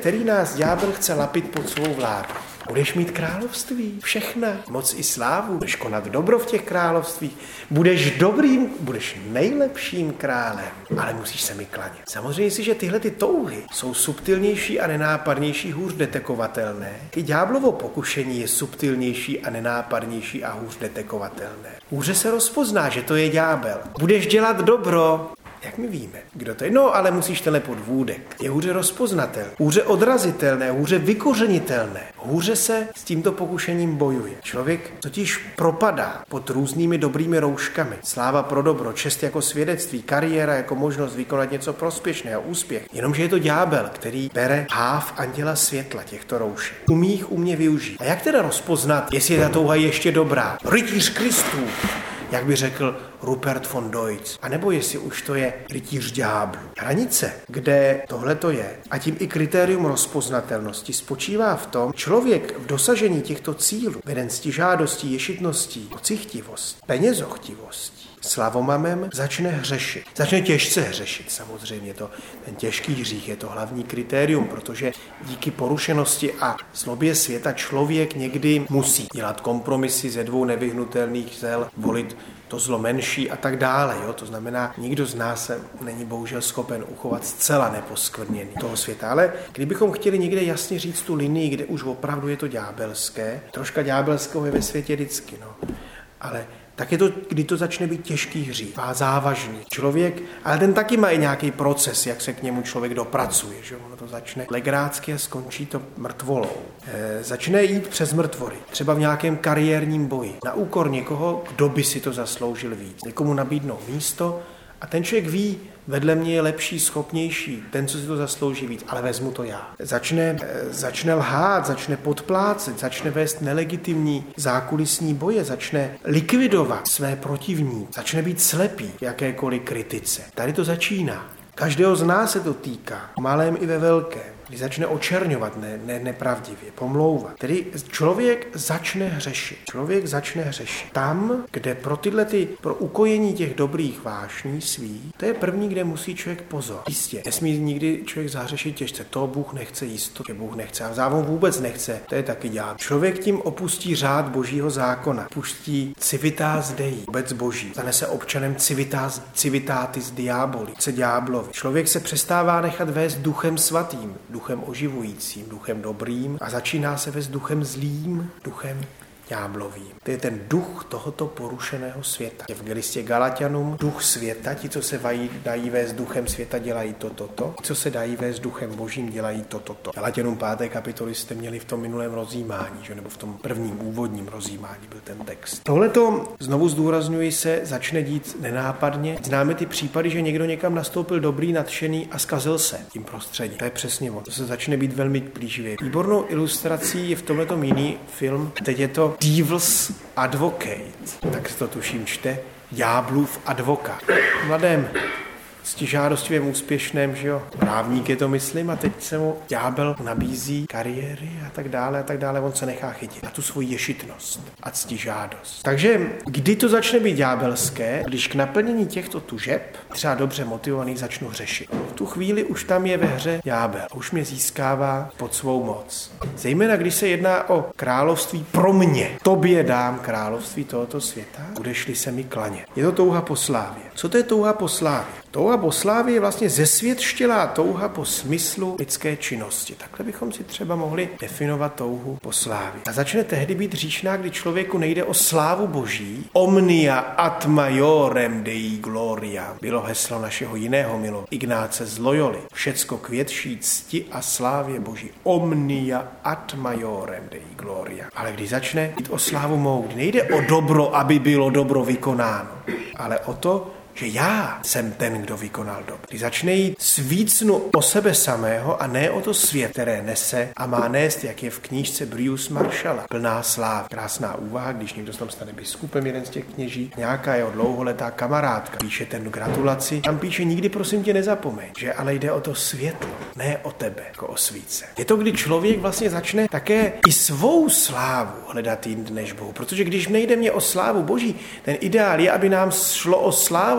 který nás ďábel chce lapit pod svou vládu. Budeš mít království, všechna, moc i slávu, budeš konat dobro v těch královstvích, budeš dobrým, budeš nejlepším králem, ale musíš se mi klanět. Samozřejmě si, že tyhle ty touhy jsou subtilnější a nenápadnější, hůř detekovatelné. I ďáblovo pokušení je subtilnější a nenápadnější a hůř detekovatelné. Hůře se rozpozná, že to je ďábel. Budeš dělat dobro. Jak my víme, kdo to je? No, ale musíš tenhle podvůdek. Je hůře rozpoznatelné, hůře odrazitelné, hůře vykořenitelné. Hůře se s tímto pokušením bojuje. Člověk totiž propadá pod různými dobrými rouškami. Sláva pro dobro, čest jako svědectví, kariéra jako možnost vykonat něco prospěšného, úspěch. Jenomže je to ďábel, který bere háv anděla světla těchto roušek. Umí jich umě využít. A jak teda rozpoznat, jestli je ta touha ještě dobrá? Rytíř Kristův, jak by řekl Rupert von Deutz. A nebo jestli už to je rytíř ďáblu. Hranice, kde tohle to je, a tím i kritérium rozpoznatelnosti spočívá v tom, člověk v dosažení těchto cílů, veden ctižádostí, ješitností, ocichtivostí, penězochtivostí, slavomamem začne hřešit. Začne těžce hřešit, samozřejmě. To, ten těžký hřích je to hlavní kritérium, protože díky porušenosti a zlobě světa člověk někdy musí dělat kompromisy ze dvou nevyhnutelných zel, volit to zlo menší a tak dále. Jo? To znamená, nikdo z nás se není bohužel schopen uchovat zcela neposkvrněný toho světa. Ale kdybychom chtěli někde jasně říct tu linii, kde už opravdu je to ďábelské, troška ďábelského je ve světě vždycky, no. Ale tak je to, kdy to začne být těžký hřích, závažný. Člověk, ale ten taky má i nějaký proces, jak se k němu člověk dopracuje, že ono to začne legrácky a skončí to mrtvolou. E, začne jít přes mrtvory, třeba v nějakém kariérním boji, na úkor někoho, kdo by si to zasloužil víc. Někomu nabídnou místo a ten člověk ví, vedle mě je lepší, schopnější, ten, co si to zaslouží víc, ale vezmu to já. Začne, začne lhát, začne podplácet, začne vést nelegitimní zákulisní boje, začne likvidovat své protivníky, začne být slepý v jakékoliv kritice. Tady to začíná. Každého z nás se to týká, v malém i ve velkém. Když začne očerňovat ne, ne, nepravdivě, pomlouvat. Tedy člověk začne hřešit. Člověk začne hřešit. Tam, kde pro tyhle ty, pro ukojení těch dobrých vášní svý, to je první, kde musí člověk pozor. Jistě, nesmí nikdy člověk zahřešit těžce. To Bůh nechce jistotě, Bůh nechce. A závon vůbec nechce. To je taky ďábel. Člověk tím opustí řád božího zákona. Pustí civitas dei, obec boží. Stane se občanem civitas, civitatis diaboli, se ďáblovi. Člověk se přestává nechat vést duchem svatým, duchem oživujícím, duchem dobrým a začíná se vést duchem zlým, duchem ďáblovým. To je ten duch tohoto porušeného světa. Je v listě Galatianům duch světa, ti, co se vají, dají vést duchem světa, dělají to, to, to. Ti, co se dají vést duchem božím, dělají to, to, to. Galatianům páté kapitoly jste měli v tom minulém rozjímání, že? Nebo v tom prvním úvodním rozjímání byl ten text. Tohleto, znovu zdůrazňuji, se začne dít nenápadně. Známe ty případy, že někdo někam nastoupil dobrý, nadšený a zkazil se tím prostředím. To je přesně ono. To se začne být velmi plíživě. Výbornou ilustrací je v tomhletom jiný film. Teď je to Devil's Advocate, tak se to tuším čte, ďáblův advokát. V mladém ctižádostivém úspěšném, že jo, právník je to myslím a teď se mu ďábel nabízí kariéry a tak dále a tak dále, on se nechá chytit na tu svoji ješitnost a ctižádost. Takže kdy to začne být ďábelské, když k naplnění těchto tužeb, třeba dobře motivovaný, začnu hřešit. V tu chvíli už tam je ve hře ďábel, už mě získává pod svou moc. Zejména když se jedná o království pro mě. Tobě dám království tohoto světa, budeš-li se mi klanět. Je to touha po slávě. Co to je touha po slávě? Touha po slávě je vlastně zesvětštělá touha po smyslu lidské činnosti. Takhle bychom si třeba mohli definovat touhu po slávě. A začne tehdy být hříšná, kdy člověku nejde o slávu boží. Omnia ad maiorem Dei gloria bylo heslo našeho jiného milu Ignáce z Loyoli. Všecko k větší cti a slávě boží. Omnia ad maiorem Dei gloria. Ale když začne jít o slávu mou, kdy nejde o dobro, aby bylo dobro vykonáno, ale o to, že já jsem ten, kdo vykonal dobro. Když začne jít svícnu o sebe samého a ne o to svět, které nese a má nést, jak je v knížce Bruce Marshalla. Plná sláva. Krásná úvaha, když někdo tam stane biskupem, jeden z těch kněží, nějaká jeho dlouholetá kamarádka, píše ten gratulaci, tam píše, nikdy prosím tě nezapomeň, že ale jde o to světlo, ne o tebe, jako o svíce. Je to, kdy člověk vlastně začne také i svou slávu hledat jinde než Bohu, protože když nejde mě o slávu boží, ten ideál je, aby nám šlo o slávu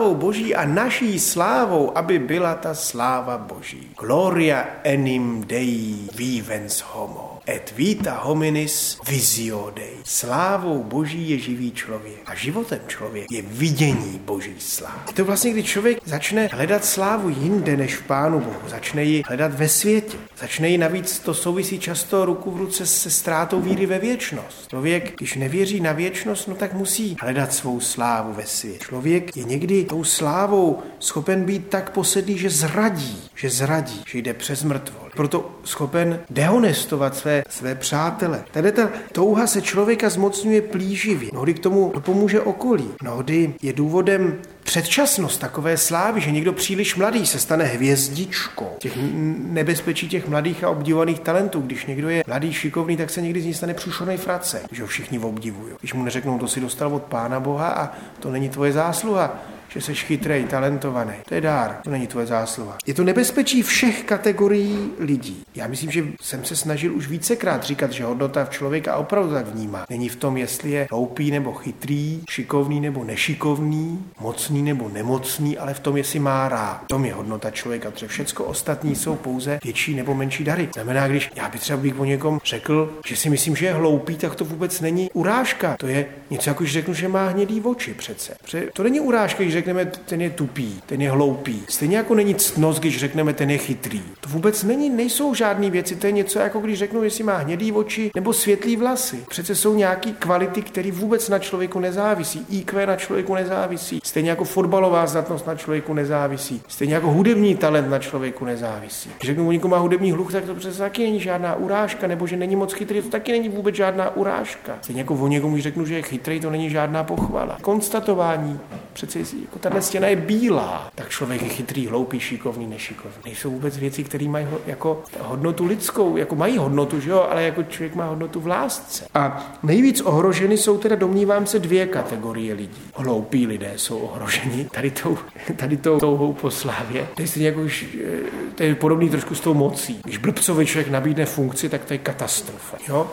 slávou Boží a naší slávou, aby byla ta sláva Boží. Gloria enim Dei vivens homo. Et vita hominis visio Dei. Slávou Boží je živý člověk. A životem člověk je vidění Boží slávy. Je to vlastně, když člověk začne hledat slávu jinde než v Pánu Bohu. Začne ji hledat ve světě. Začne ji navíc, to souvisí často ruku v ruce se ztrátou víry ve věčnost. Člověk, když nevěří na věčnost, no tak musí hledat svou slávu ve světě. Člověk je někdy tou slávou schopen být tak posedlý, že zradí, že zradí, že jde přes mrtvol. Proto schopen dehonestovat své, své přátele. Tady ta touha se člověka zmocňuje plíživě. Mnohdy k tomu pomůže okolí. Mnohdy je důvodem předčasnost takové slávy, že někdo příliš mladý se stane hvězdičkou. Těch nebezpečí těch mladých a obdivovaných talentů. Když někdo je mladý, šikovný, tak se někdy z něj stane příšernej frace, když ho všichni obdivují. Když mu neřeknou, to si dostal od Pána Boha a to není tvoje zásluha, že jsi chytrej, talentovaný. To je dár, to není tvoje zásluha. Je to nebezpečí všech kategorií lidí. Já myslím, že jsem se snažil už vícekrát říkat, že hodnota v člověka opravdu tak vnímá. Není v tom, jestli je hloupý nebo chytrý, šikovný nebo nešikovný, mocný nebo nemocný, ale v tom, jestli má rád. V tom je hodnota člověka, protože všecko ostatní jsou pouze větší nebo menší dary. Znamená, když já bych třeba bych o někom řekl, že si myslím, že je hloupý, tak to vůbec není urážka. To je něco, jako když řeknu, že má hnědý oči přece. Protože to není urážka, když řekneme, ten je tupý, ten je hloupý. Stejně jako není ctnost, když řekneme, ten je chytrý. To vůbec není, nejsou žádné věci, to je něco, jako když řeknu, jestli má hnědý oči nebo světlý vlasy. Přece jsou nějaké kvality, které vůbec na člověku nezávisí. í kvé na člověku nezávisí. Stejně jako fotbalová zdatnost na člověku nezávisí. Stejně jako hudební talent na člověku nezávisí. Když řeknu, že někdo má hudební hluch, tak to přece taky není žádná urážka, nebo že není moc chytrý, to taky není vůbec žádná urážka. Stejně jako o někomu, když řeknu, že je chytrý, to není žádná pochvala. Konstatování. Přece jako tahle stěna je bílá, tak člověk je chytrý, hloupý, šikovný, nešikovný. Nejsou vůbec věci, které mají ho, jako hodnotu lidskou, jako mají hodnotu, že jo, ale jako člověk má hodnotu v lásce. A nejvíc ohroženy jsou teda, domnívám se, dvě kategorie lidí. Hloupí lidé jsou ohroženi tady tou, tady tou touhou po slávě. To je stejně jako už, to je podobný trošku s tou mocí. Když blbcovi člověk nabídne funkci, tak to je katastrofa, jo.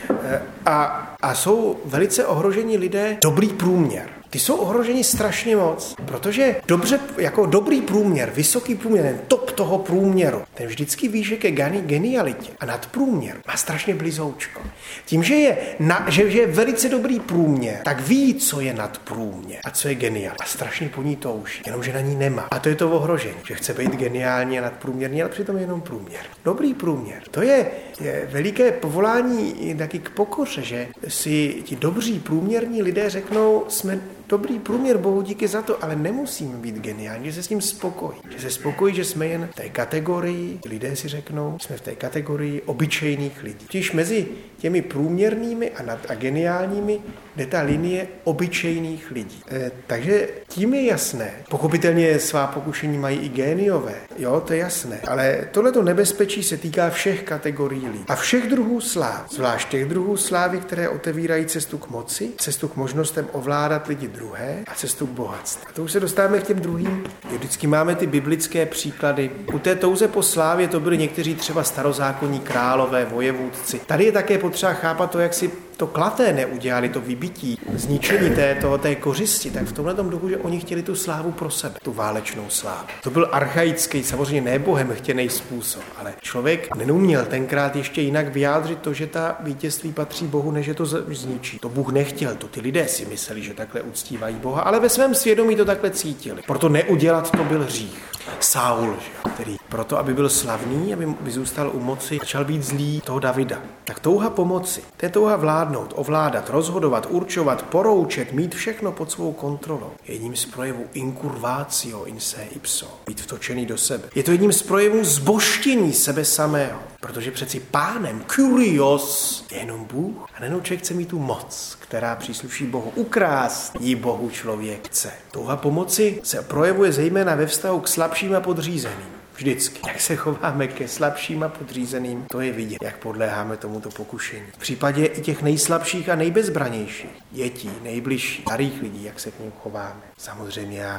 A, a jsou velice ohroženi lidé dobrý průměr. Ty jsou ohroženi strašně moc, protože dobře, jako dobrý průměr, vysoký průměr, ten top toho průměru, ten vždycky ví, že ke genialitě a nadprůměr má strašně blizoučko. Tím, že je, na, že, že je velice dobrý průměr, tak ví, co je nadprůměr a co je geniální. A strašně po ní touží, jenomže na ní nemá. A to je to ohrožení, že chce být geniální a nadprůměrný, ale přitom jenom průměr. Dobrý průměr. To je, je veliké povolání taky k pokoře, že si ti dobří průměrní lidé řeknou, jsme dobrý průměr, Bohu díky za to, ale nemusíme být geniální, že se s tím spokojí. Že se spokojí, že jsme jen v té kategorii, lidé si řeknou, jsme v té kategorii obyčejných lidí. Když mezi těmi průměrnými a, nad, a geniálními jde ta linie obyčejných lidí. E, takže tím je jasné. Pochopitelně svá pokušení mají i géniové. Jo, to je jasné. Ale tohleto nebezpečí se týká všech kategorií lidí. A všech druhů sláv. Zvlášť těch druhů slávy, které otevírají cestu k moci, cestu k možnostem ovládat lidi druhé a cestu k bohatství. A to už se dostáváme k těm druhým. Vždycky máme ty biblické příklady. U té touze po slávě to byli někteří třeba starozákonní králové, vojevůdci. Tady je také potřeba chápat to, jak si to klaté neudělali, to vybití, zničení té, toho, té kořisti, tak v tomhletom duchu, že oni chtěli tu slávu pro sebe, tu válečnou slávu. To byl archaický, samozřejmě ne Bohem chtěný způsob, ale člověk neuměl tenkrát ještě jinak vyjádřit to, že ta vítězství patří Bohu, než že to zničí. To Bůh nechtěl, to ty lidé si mysleli, že takhle uctívají Boha, ale ve svém svědomí to takhle cítili. Proto neudělat to byl hřích. Saul, že? Který proto, aby byl slavný, aby zůstal u moci, začal být zlý toho Davida. Tak touha pomoci, to je touha vládnout, ovládat, rozhodovat, určovat, poroučet, mít všechno pod svou kontrolou. Je jedním z projevů incurvatio in se ipso, být vtočený do sebe. Je to jedním z projevů zbožtění sebe samého, protože přeci pánem, kurios, je jenom Bůh a nejenom člověk chce mít tu moc, která přísluší Bohu. Ukrást jí Bohu člověk chce. Touha pomoci se projevuje zejména ve vztahu k slabším a podřízeným. Vždycky. Jak se chováme ke slabším a podřízeným, to je vidět, jak podléháme tomuto pokušení. V případě i těch nejslabších a nejbezbranějších, dětí, nejbližších, starých lidí, jak se k nim chováme. Samozřejmě já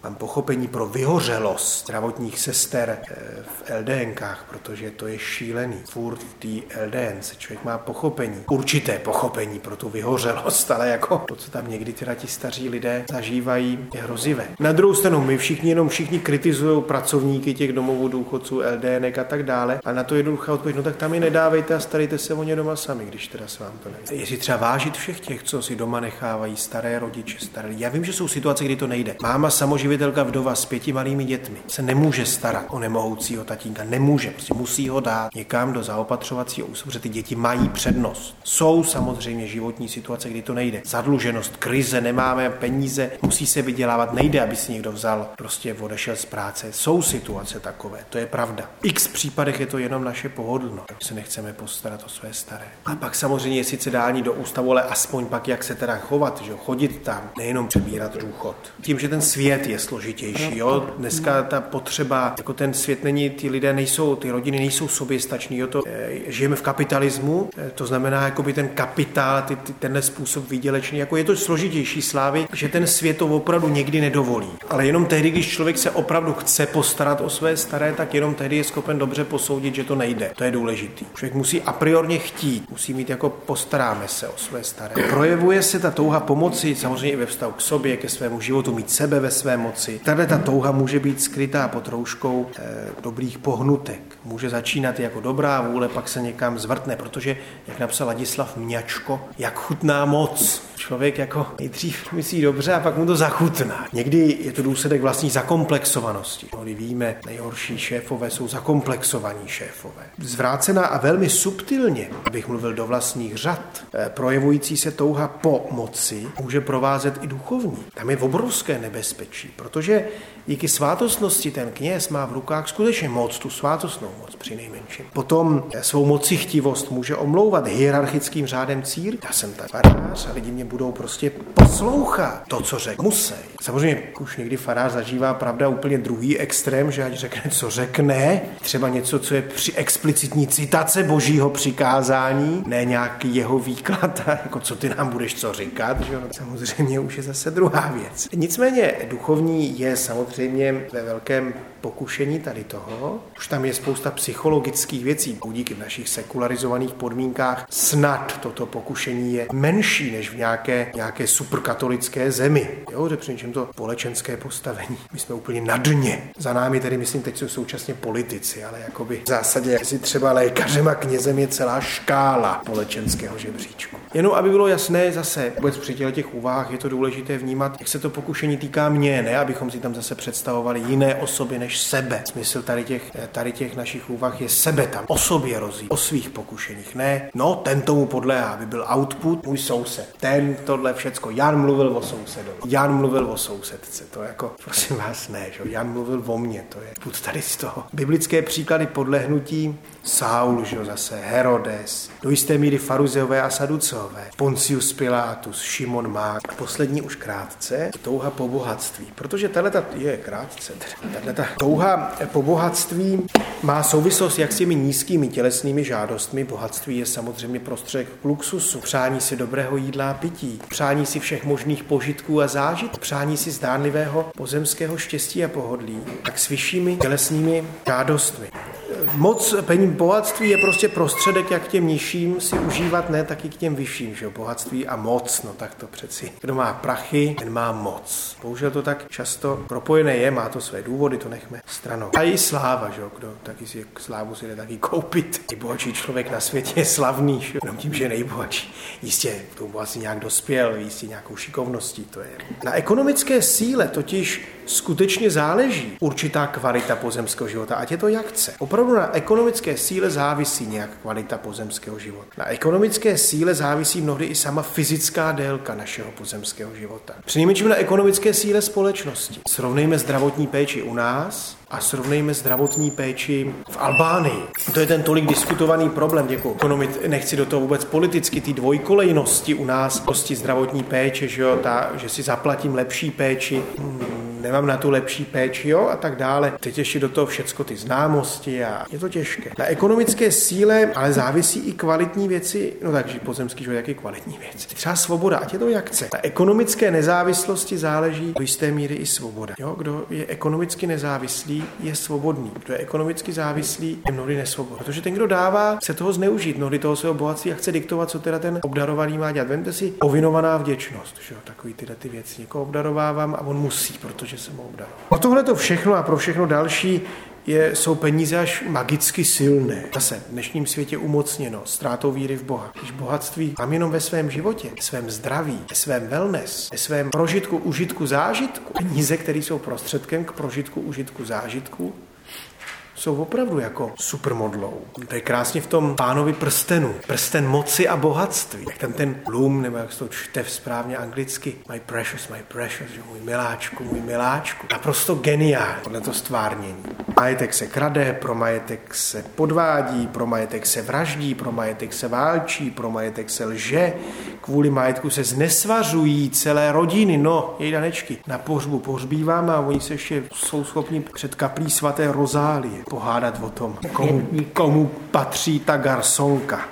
mám pochopení pro vyhořelost zdravotních sester v LDNkách, protože to je šílený. Furt v té L D N se člověk má pochopení, určité pochopení pro tu vyhořelost, ale jako to, co tam někdy teda ti staří lidé zažívají, je hrozivé. Na druhou stranu, my všichni jenom všichni kritizují pracovníky těch domovů důchodců, LDNek a tak dále, a na to jednoduchá odpověď, no tak tam je nedávejte a starejte se o ně doma sami, když teda se vám to nejde. Jestli třeba vážit všech těch, co si doma nechávají, staré rodiče, staré lidi. Já vím, že jsou situace, kdy to nejde. Máma samoživitelka vdova s pěti malými dětmi se nemůže starat o nemohoucího tatínka, nemůže, prostě musí ho dát někam do zaopatřovacího ústavu, protože ty děti mají přednost. Jsou samozřejmě životní situace, kdy to nejde. Zadluženost, krize, nemáme peníze, musí se vydělávat, nejde, aby si někdo vzal, prostě odešel z práce. Jsou situace takové, to je pravda. V X případech je to jenom naše pohodlnost, se nechceme postarat o své staré. A pak samozřejmě je sice dání do ústavu, ale aspoň pak jak se teda chovat, že chodit tam, nejenom přebírat důchod. Tím, že ten svět je složitější, jo, dneska ta potřeba, jako ten svět není, ty lidé nejsou, ty rodiny nejsou soběstační, jo, to e, žijeme v kapitalismu, e, to znamená, jakoby ten kapitál, ty, ty, tenhle způsob výdělečný, jako je to složitější slávy, že ten svět to opravdu někdy nedovolí. Ale jenom tehdy, když člověk se opravdu chce postarat o své staré, tak jenom tehdy je schopen dobře posoudit, že to nejde. To je důležitý. Člověk musí a priorně chtít, musí mít jako postaráme se o své staré. Projevuje se ta touha pomoci samozřejmě i ve vztahu k sobě, ke svému životu, mít sebe ve své moci. Tahle ta touha může být skrytá pod rouškou eh, dobrých pohnutek. Může začínat jako dobrá vůle, pak se někam zvrtne, protože, jak napsal Ladislav Mňačko, jak chutná moc. Člověk jako nejdřív myslí dobře a pak mu to zachutná. Někdy je to důsledek vlastní zakomplexovanosti. Kdy víme, nejhorší šéfové jsou zakomplexovaní šéfové. Zvrácená a velmi subtilně, abych mluvil do vlastních řad, projevující se touha po moci může provázet i duchovní. Tam je obrovské nebezpečí, protože díky svátostnosti ten kněz má v rukách skutečně moc, tu svátostnou moc při nejmenším. Potom svou mocichtivost může omlouvat hierarchickým řádem církve. Já jsem tak farář a lidi mě budou prostě poslouchat to, co řekl. Musí. Samozřejmě už někdy farář zažívá, pravda, úplně druhý extrém, že ať řekne, co řekne, třeba něco, co je při explicitní citace božího přikázání, ne nějaký jeho výklad, jako co ty nám budeš co říkat, že? Samozřejmě už je zase druhá věc. Nicméně duchovní je samozřejmě ve velkém pokušení tady toho. Už tam je spousta psychologických věcí. Díky v našich sekularizovaných podmínkách snad toto pokušení je menší než v nějaké, nějaké superkatolické zemi. Jo, že při něčem to společenské postavení. My jsme úplně na dně. Za námi tedy, myslím, teď jsou současně politici, ale jakoby v zásadě si třeba lékařem a knězem je celá škála společenského žebříčku. Jenom aby bylo jasné, zase vůbec při těch úvahách je to důležité vnímat, jak se to pokušení týká mě, ne abychom si tam zase představovali jiné osoby než sebe. Smysl tady těch, tady těch našich úvah je sebe tam, o sobě rozít, o svých pokušeních. Ne, no, ten tomu podléhá, aby byl output, můj soused. Ten tohle všecko. Jan mluvil o sousedovi. Jan mluvil o sousedce. To jako, prosím vás, ne, že? Jan mluvil o mně, to je put tady z toho. Biblické příklady podlehnutí Saul, že zase, Herodes, do jisté míry Faruzeové a Saduceové, Poncius Pilatus, Šimon Mák. A poslední už krátce, touha po bohatství. Protože tato je krátce, tato touha po bohatství má souvislost jak s těmi nízkými tělesnými žádostmi. Bohatství je samozřejmě prostředek k luxusu, přání si dobrého jídla a pití, přání si všech možných požitků a zážitků, přání si zdánlivého pozemského štěstí a pohodlí, tak s vyššími tělesnými žádostmi. Moc peníz bohatství je prostě prostředek, jak k těm nižším si užívat, ne taky k těm vyšším, že jo, bohatství a moc, no tak to přeci. Kdo má prachy, ten má moc. Bohužel to tak často propojené je, má to své důvody, to nechme stranou. A i sláva, že jo, kdo taky si slávu si jde taky koupit. Nejbohatší člověk na světě je slavný, že jo, jenom tím, že je nejbohatší. Jistě, k tomu asi nějak dospěl, jistě nějakou šikovností, to je. Na ekonomické síle totiž skutečně záleží určitá kvalita pozemského života, ať je to jak chce. Opravdu na ekonomické síle závisí nějak kvalita pozemského života. Na ekonomické síle závisí mnohdy i sama fyzická délka našeho pozemského života. Přinejmenším na ekonomické síle společnosti. Srovnejme zdravotní péči u nás a srovnejme zdravotní péči v Albánii. To je ten tolik diskutovaný problém, děkuji. Ekonomit, nechci do toho vůbec politicky, ty dvojkolejnosti u nás, prostě zdravotní péče, že, jo, ta, že si zaplatím lepší péči. Hmm. nemám na tu lepší péči, jo, a tak dále. Teď ještě do toho všecko ty známosti a je to těžké. Na ekonomické síle ale závisí i kvalitní věci, no takže pozemský život, jak i kvalitní věci. Třeba svoboda, ať je to jak chce. Na ekonomické nezávislosti záleží do jisté míry i svoboda. Jo, kdo je ekonomicky nezávislý, je svobodný. Kdo je ekonomicky závislý, je mnohdy nesvobodný. Protože ten, kdo dává, chce toho zneužít, mnohdy toho svého bohatství a chce diktovat, co teda ten obdarovaný má dělat. Vemte si povinovaná vděčnost, že jo, takový tyhle ty věci. Někoho obdarovávám a on musí, protože jsem ho obdaroval. O tohle to všechno a pro všechno další je, jsou peníze až magicky silné. Zase v dnešním světě umocněno ztrátou víry v Boha. Když bohatství mám jenom ve svém životě, ve svém zdraví, ve svém wellness, ve svém prožitku, užitku, zážitku. Peníze, které jsou prostředkem k prožitku, užitku, zážitku, jsou opravdu jako supermodlou. To je krásně v tom Pánovi prstenu. Prsten moci a bohatství. Jak tam ten Bloom, nebo jak se to čte správně anglicky, my precious, my precious, že můj miláčku, můj miláčku. Naprosto geniální podle to stvárnění. Majetek se krade, pro majetek se podvádí, pro majetek se vraždí, pro majetek se válčí, pro majetek se lže, kvůli majetku se znesvařují celé rodiny, no, jej danečky. Na pohřbu pohřbíváme a oni se ještě jsou schopni před kaplí svaté Rozálie pohádat o tom, komu, komu patří ta garsonka.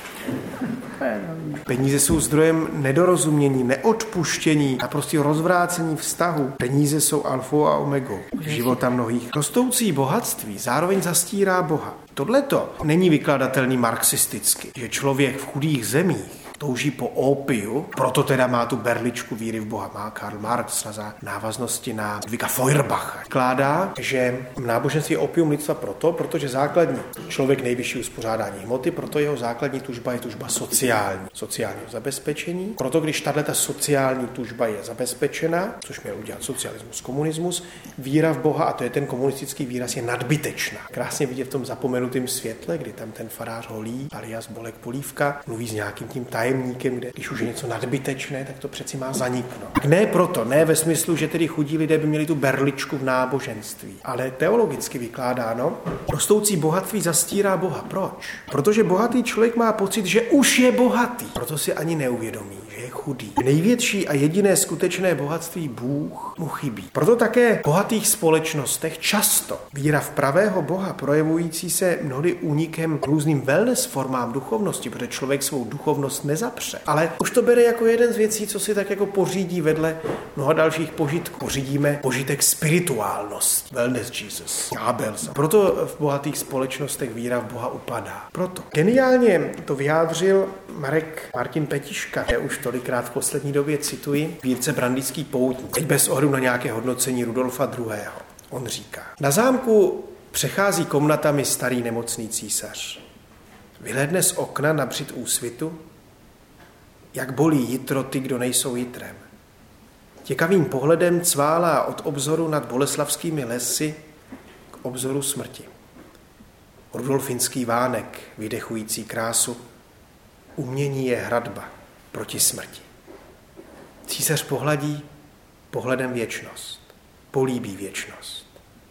Peníze jsou zdrojem nedorozumění, neodpuštění a prostě rozvrácení vztahu. Peníze jsou alfou a omegou života mnohých. Rostoucí bohatství zároveň zastírá Boha. Tohleto není vykladatelný marxisticky, že člověk v chudých zemích touží po opiu, proto teda má tu berličku víry v Boha. Má Karl Marx na návaznosti na Ludvíka Feuerbacha. Kládá, že náboženství je opium lidstva proto, protože základní člověk nejvyšší uspořádání hmoty, proto jeho základní tužba je tužba sociální, sociálního zabezpečení. Proto když tato sociální tužba je zabezpečena, což měl udělat socialismus, komunismus, víra v Boha, a to je ten komunistický výraz, je nadbytečná. Krásně vidět v tom zapomenutém světle, kdy tam ten farář Holý, alias Bolek Polívka, mluví s nějakým tím tajemníkem, kde když už je něco nadbytečné, tak to přeci má zaniknout. Ne proto, ne ve smyslu, že tedy chudí lidé by měli tu berličku v náboženství, ale teologicky vykládáno, rostoucí bohatství zastírá Boha. Proč? Protože bohatý člověk má pocit, že už je bohatý, proto si ani neuvědomí, že je chudý. Největší a jediné skutečné bohatství Bůh mu chybí. Proto také v bohatých společnostech často víra v pravého Boha projevující se mnohdy únikem různým wellness formám duchovnosti, protože člověk svou duchovnost nezapře. Ale už to bere jako jeden z věcí, co si tak jako pořídí vedle mnoha dalších požitků. Pořídíme požitek spirituálnost. Wellness Jesus. Abels. Proto v bohatých společnostech víra v Boha upadá. Proto. Geniálně to vyjádřil Marek Martin Petiška, já už tolikrát v poslední době cituji, Vírce Brandýský poutník. Teď bez ohledu na nějaké hodnocení Rudolfa druhého. On říká: na zámku přechází komnatami starý nemocný císař. Vyhlédne z okna na břid úsvitu, jak bolí jitro ty, kdo nejsou jitrem. Těkavým pohledem cválá od obzoru nad boleslavskými lesy k obzoru smrti. Rudolfinský vánek, vydechující krásu, umění je hradba proti smrti. Císař pohladí pohledem věčnost, políbí věčnost.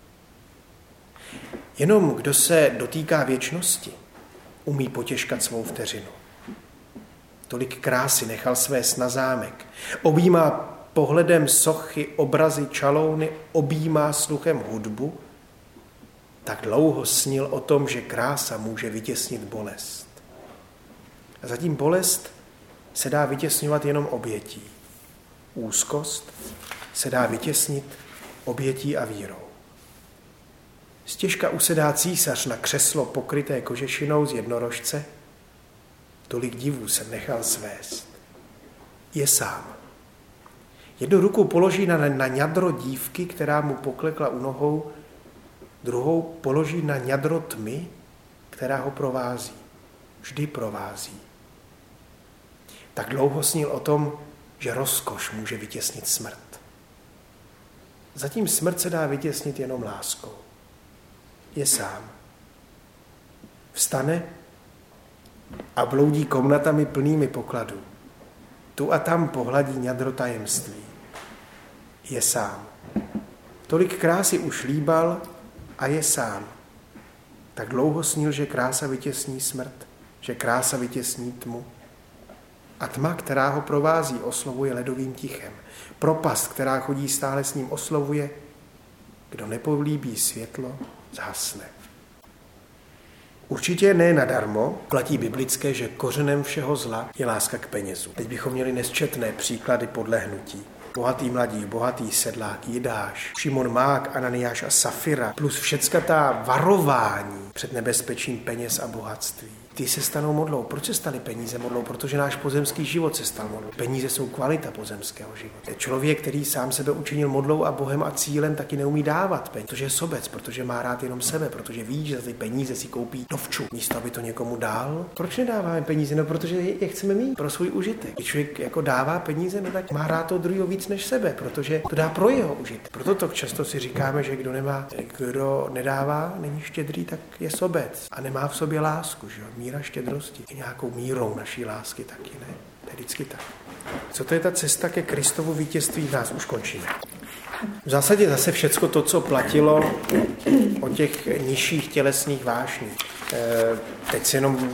Jenom kdo se dotýká věčnosti, umí potěškat svou vteřinu. Tolik krásy nechal své na zámek. Objímá pohledem sochy, obrazy, čalouny, objímá sluchem hudbu. Tak dlouho snil o tom, že krása může vytěsnit bolest. A zatím bolest se dá vytěsňovat jenom obětí. Úzkost se dá vytěsnit obětí a vírou. Stěžka usedá císař na křeslo pokryté kožešinou z jednorožce. Tolik divů jsem nechal svést. Je sám. Jednu ruku položí na, na ňadro dívky, která mu poklekla u nohou, druhou položí na ňadro tmy, která ho provází. Vždy provází. Tak dlouho snil o tom, že rozkoš může vytěsnit smrt. Zatím smrt se dá vytěsnit jenom láskou. Je sám. Vstane a bloudí komnatami plnými pokladů. Tu a tam pohladí ňadro tajemství. Je sám. Tolik krásy už líbal a je sám. Tak dlouho snil, že krása vytěsní smrt, že krása vytěsní tmu. A tma, která ho provází, oslovuje ledovým tichem. Propast, která chodí stále s ním, oslovuje, kdo nepolíbí světlo, zhasne. Určitě ne nadarmo platí biblické, že kořenem všeho zla je láska k penězu. Teď bychom měli nesčetné příklady podlehnutí. Bohatý mladík, bohatý sedlák, Jidáš, Šimon Mák, Ananiáš a Safira, plus všecka ta varování před nebezpečím peněz a bohatství. Ty se stanou modlou. Proč se staly peníze modlou? Protože náš pozemský život se stal modlou. Peníze jsou kvalita pozemského života. Člověk, který sám sebe učinil modlou a Bohem a cílem, taky neumí dávat peníze, protože je sobec, protože má rád jenom sebe, protože ví, že za ty peníze si koupí dovču, místo aby to někomu dál. Proč nedáváme peníze? No, protože je chceme mít pro svůj užitek. Když člověk jako dává peníze, no tak má rád to druhého víc než sebe, protože to dá pro jeho užitek. Proto to často si říkáme, že kdo nemá, kdo nedává, není štědrý, tak je sobec a nemá v sobě lásku, že jo? Míra štědrosti je nějakou mírou naší lásky taky, ne? To je vždycky tak. Co to je ta cesta ke Kristovu vítězství v nás? Už končíme. V zásadě zase všecko to, co platilo o těch nižších tělesných vášních. E, teď si jenom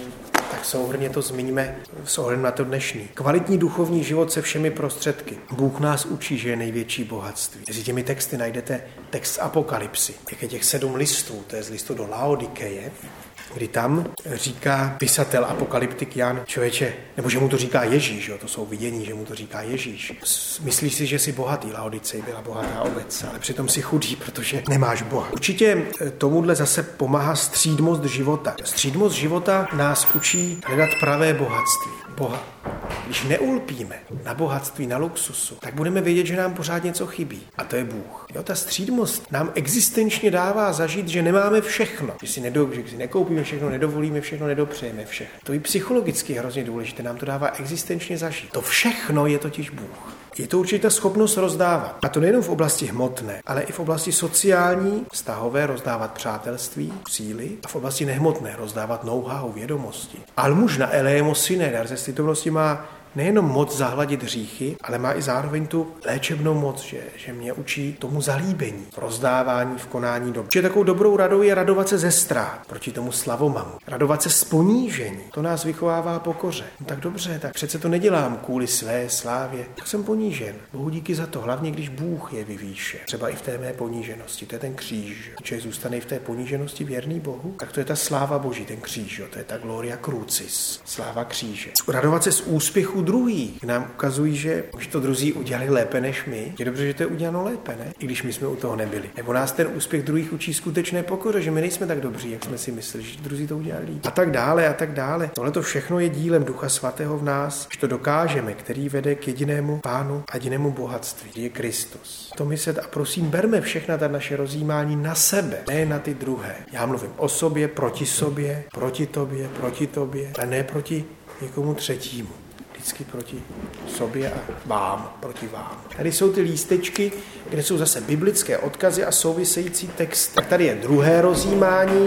tak souhrnně to zmiňme s ohledem na to dnešní. Kvalitní duchovní život se všemi prostředky. Bůh nás učí, že je největší bohatství. Mezi těmi texty najdete text z Apokalypsy. Jak je těch sedm listů, to je z listu do Laodikeje, kdy tam říká pisatel apokalyptik Jan, člověče, nebo že mu to říká Ježíš, jo, to jsou vidění, že mu to říká Ježíš. Myslíš si, že jsi bohatý, Laodicej byla bohatá obec, ale přitom si chudý, protože nemáš Boha. Určitě tomuhle zase pomáhá střídmost života. Střídmost života nás učí hledat pravé bohatství, Boha. Když neulpíme na bohatství, na luxusu, tak budeme vědět, že nám pořád něco chybí. A to je Bůh. Jo, ta střídmost nám existenčně dává zažít, že nemáme všechno. Že si, nedo, že si nekoupíme všechno, nedovolíme všechno, nedopřejeme všechno. To je psychologicky hrozně důležité. Nám to dává existenčně zažít. To všechno je totiž Bůh. Je to určitá schopnost rozdávat. A to nejenom v oblasti hmotné, ale i v oblasti sociální, vztahové, rozdávat přátelství, síly, a v oblasti nehmotné rozdávat know-how, vědomosti. Almužna eleemo sine, dar ze ctitovnosti má nejenom moc zahladit hříchy, ale má i zároveň tu léčebnou moc, že, že mě učí tomu zalíbení, v rozdávání, v konání doby. Že takovou dobrou radou je radovat se ze ztrát, proti tomu slavomamu. Radovat se z ponížení, to nás vychovává pokoře. No tak dobře, tak přece to nedělám kvůli své slávě, tak jsem ponížen. Bohu díky za to, hlavně když Bůh je vyvýše. Třeba i v té mé poníženosti, to je ten kříž. Když člověk zůstane i v té poníženosti věrný Bohu, tak to je ta sláva Boží, ten kříž, jo? To je ta gloria crucis, sláva kříže. Radovat se z úspěchu druhých nám ukazují, že už to druzí udělali lépe než my. Je dobře, že to je uděláno lépe, ne? I když my jsme u toho nebyli. Nebo nás ten úspěch druhých učí skutečné pokoře, že my nejsme tak dobří, jak jsme si mysleli, že druzí to udělali. A tak dále, a tak dále. Tohle to všechno je dílem Ducha Svatého v nás, že to dokážeme, který vede k jedinému Pánu a jedinému bohatství, je Kristus. To myslet a prosím, berme všechna ta naše rozjímání na sebe, ne na ty druhé. Já mluvím o sobě, proti sobě, proti tobě, proti tobě, a ne proti někomu třetímu. Vždycky proti sobě a vám, proti vám. Tady jsou ty lístečky, kde jsou zase biblické odkazy a související text. Tak tady je druhé rozjímání.